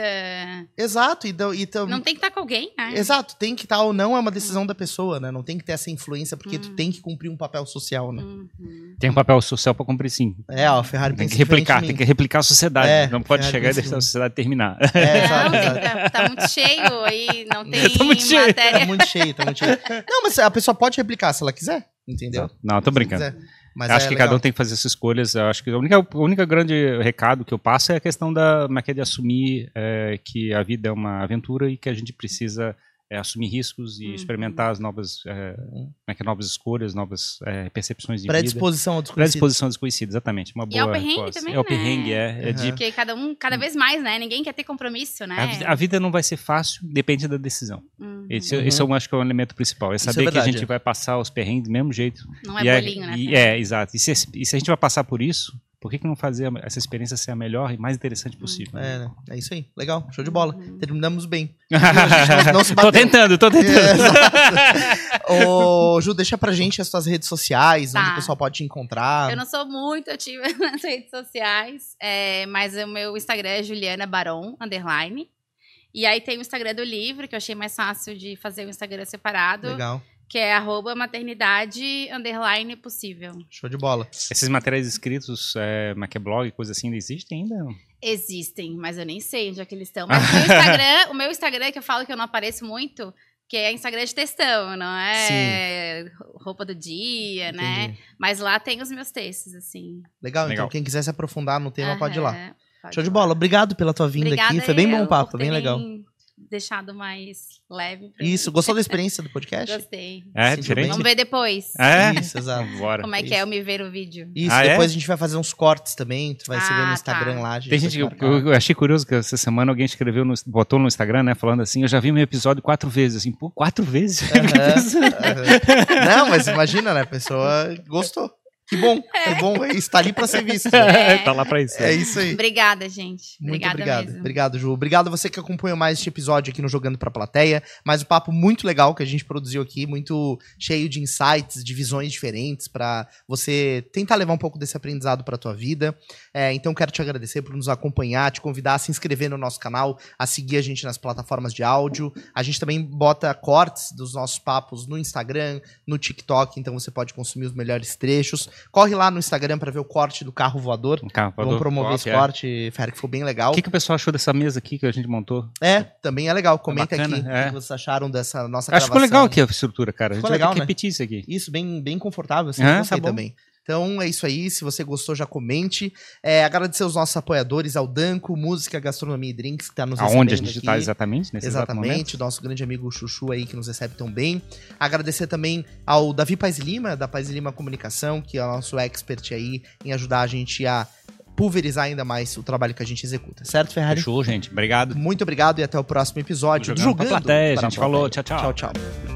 Exato. Então, então... Não tem que estar com alguém, né? Exato. Tem que estar ou não é uma decisão uhum. da pessoa, né? Não tem que ter essa influência, porque uhum. tu tem que cumprir um papel social, né? Uhum. Tem um papel social pra cumprir, sim. É, ó, a Ferrari tem que replicar, tem que replicar a sociedade. É, não pode chegar e deixar a sociedade terminar. É, exato, não, exato. Tá, tá muito cheio aí, não tem tá muito cheio. matéria. Tá muito cheio, tá muito cheio. Não, mas a pessoa pode replicar se ela quiser, entendeu? Não, eu tô brincando. Mas acho é que legal. Cada um tem que fazer essas escolhas. Eu acho que a única, a única grande recado que eu passo é a questão da, é de assumir é, que a vida é uma aventura e que a gente precisa é, assumir riscos e uhum. experimentar as novas, é, é que, novas escolhas, novas é, percepções de Predisposição vida. ao desconhecido. Predisposição ao desconhecido, exatamente. Uma boa e é o perrengue resposta. também, é o perrengue, né? é. é uhum. de... Porque cada um, cada vez mais, né? Ninguém quer ter compromisso, né? A, a vida não vai ser fácil, depende da decisão. Uhum. Esse, uhum. esse eu acho que é o elemento principal. É saber é que a gente vai passar os perrengues do mesmo jeito. Não é bolinho, é, né? E, é, exato. E se, e se a gente vai passar por isso, por que, que não fazer essa experiência ser a melhor e mais interessante possível? É, né? É isso aí. Legal. Show de bola. Uhum. Terminamos bem. não, não se tô tentando, tô tentando. É, Ô, Ju, deixa pra gente as tuas redes sociais, tá. onde o pessoal pode te encontrar. Eu não sou muito ativa nas redes sociais, é, mas o meu Instagram é Juliana Baron, underline. E aí tem o Instagram do livro, que eu achei mais fácil de fazer o Instagram separado. Legal. Que é arroba maternidade underline possível. Show de bola. Esses materiais escritos, é, que é blog, coisa assim, ainda existem ainda? Existem, mas eu nem sei onde é que eles estão. Mas o meu Instagram, o meu Instagram, que eu falo que eu não apareço muito, que é Instagram de textão, não é Sim. roupa do dia, Entendi. Né? Mas lá tem os meus textos, assim. Legal, Legal. Então quem quiser se aprofundar no tema, Aham, pode ir lá. Pode Show de bola. Obrigado pela tua vinda Obrigada aqui. Foi bem bom o papo, por bem legal. Deixado mais leve. Isso, mim. Gostou da experiência do podcast? Gostei. É, diferente. Vamos ver depois. É? Isso, exato. Bora. Como é que Isso. é eu me ver o vídeo. Isso, ah, depois é? a gente vai fazer uns cortes também, tu vai se ver no Ah, Instagram tá. lá. A gente Tem gente que vai eu, eu achei curioso que essa semana alguém escreveu, no, botou no Instagram, né, falando assim, eu já vi meu episódio quatro vezes, assim, pô, quatro vezes? Aham, aham. Não, mas imagina, né, a pessoa gostou. Que bom, é bom, está ali para ser visto. É. Tá lá pra isso. É isso aí. Obrigada, gente. Muito Obrigada obrigado. mesmo. Obrigado, Ju. Obrigado a você que acompanhou mais este episódio aqui no Jogando Pra Plateia. Mais um papo muito legal que a gente produziu aqui, muito cheio de insights, de visões diferentes para você tentar levar um pouco desse aprendizado pra tua vida. É, então quero te agradecer por nos acompanhar, te convidar a se inscrever no nosso canal, a seguir a gente nas plataformas de áudio. A gente também bota cortes dos nossos papos no Instagram, no TikTok, então você pode consumir os melhores trechos. Corre lá no Instagram para ver o corte do carro voador. Um carro voador. Vamos promover Top, esse é. corte, Ferry, que foi bem legal. O que, que o pessoal achou dessa mesa aqui que a gente montou? É, também é legal. Comenta bacana, aqui é. o que vocês acharam dessa nossa Acho que gravação. ficou legal aqui a estrutura, cara. A gente Ficou vai legal, ter que né? repetir isso aqui. Isso, bem, bem confortável, assim, Ah, eu gostei tá bom. também. Então é isso aí, se você gostou já comente. É, agradecer os nossos apoiadores, ao Danco, Música, Gastronomia e Drinks, que tá nos recebendo Aonde a gente aqui. está exatamente nesse exato momento? Exatamente, o nosso grande amigo Chuchu aí que nos recebe tão bem. Agradecer também ao Davi Paz Lima, da Paz Lima Comunicação, que é o nosso expert aí em ajudar a gente a pulverizar ainda mais o trabalho que a gente executa. Certo, Ferrari? Fechou, gente. Obrigado. Muito obrigado e até o próximo episódio. Jogando pra plateia, a gente falou. Tchau, tchau. Tchau, tchau.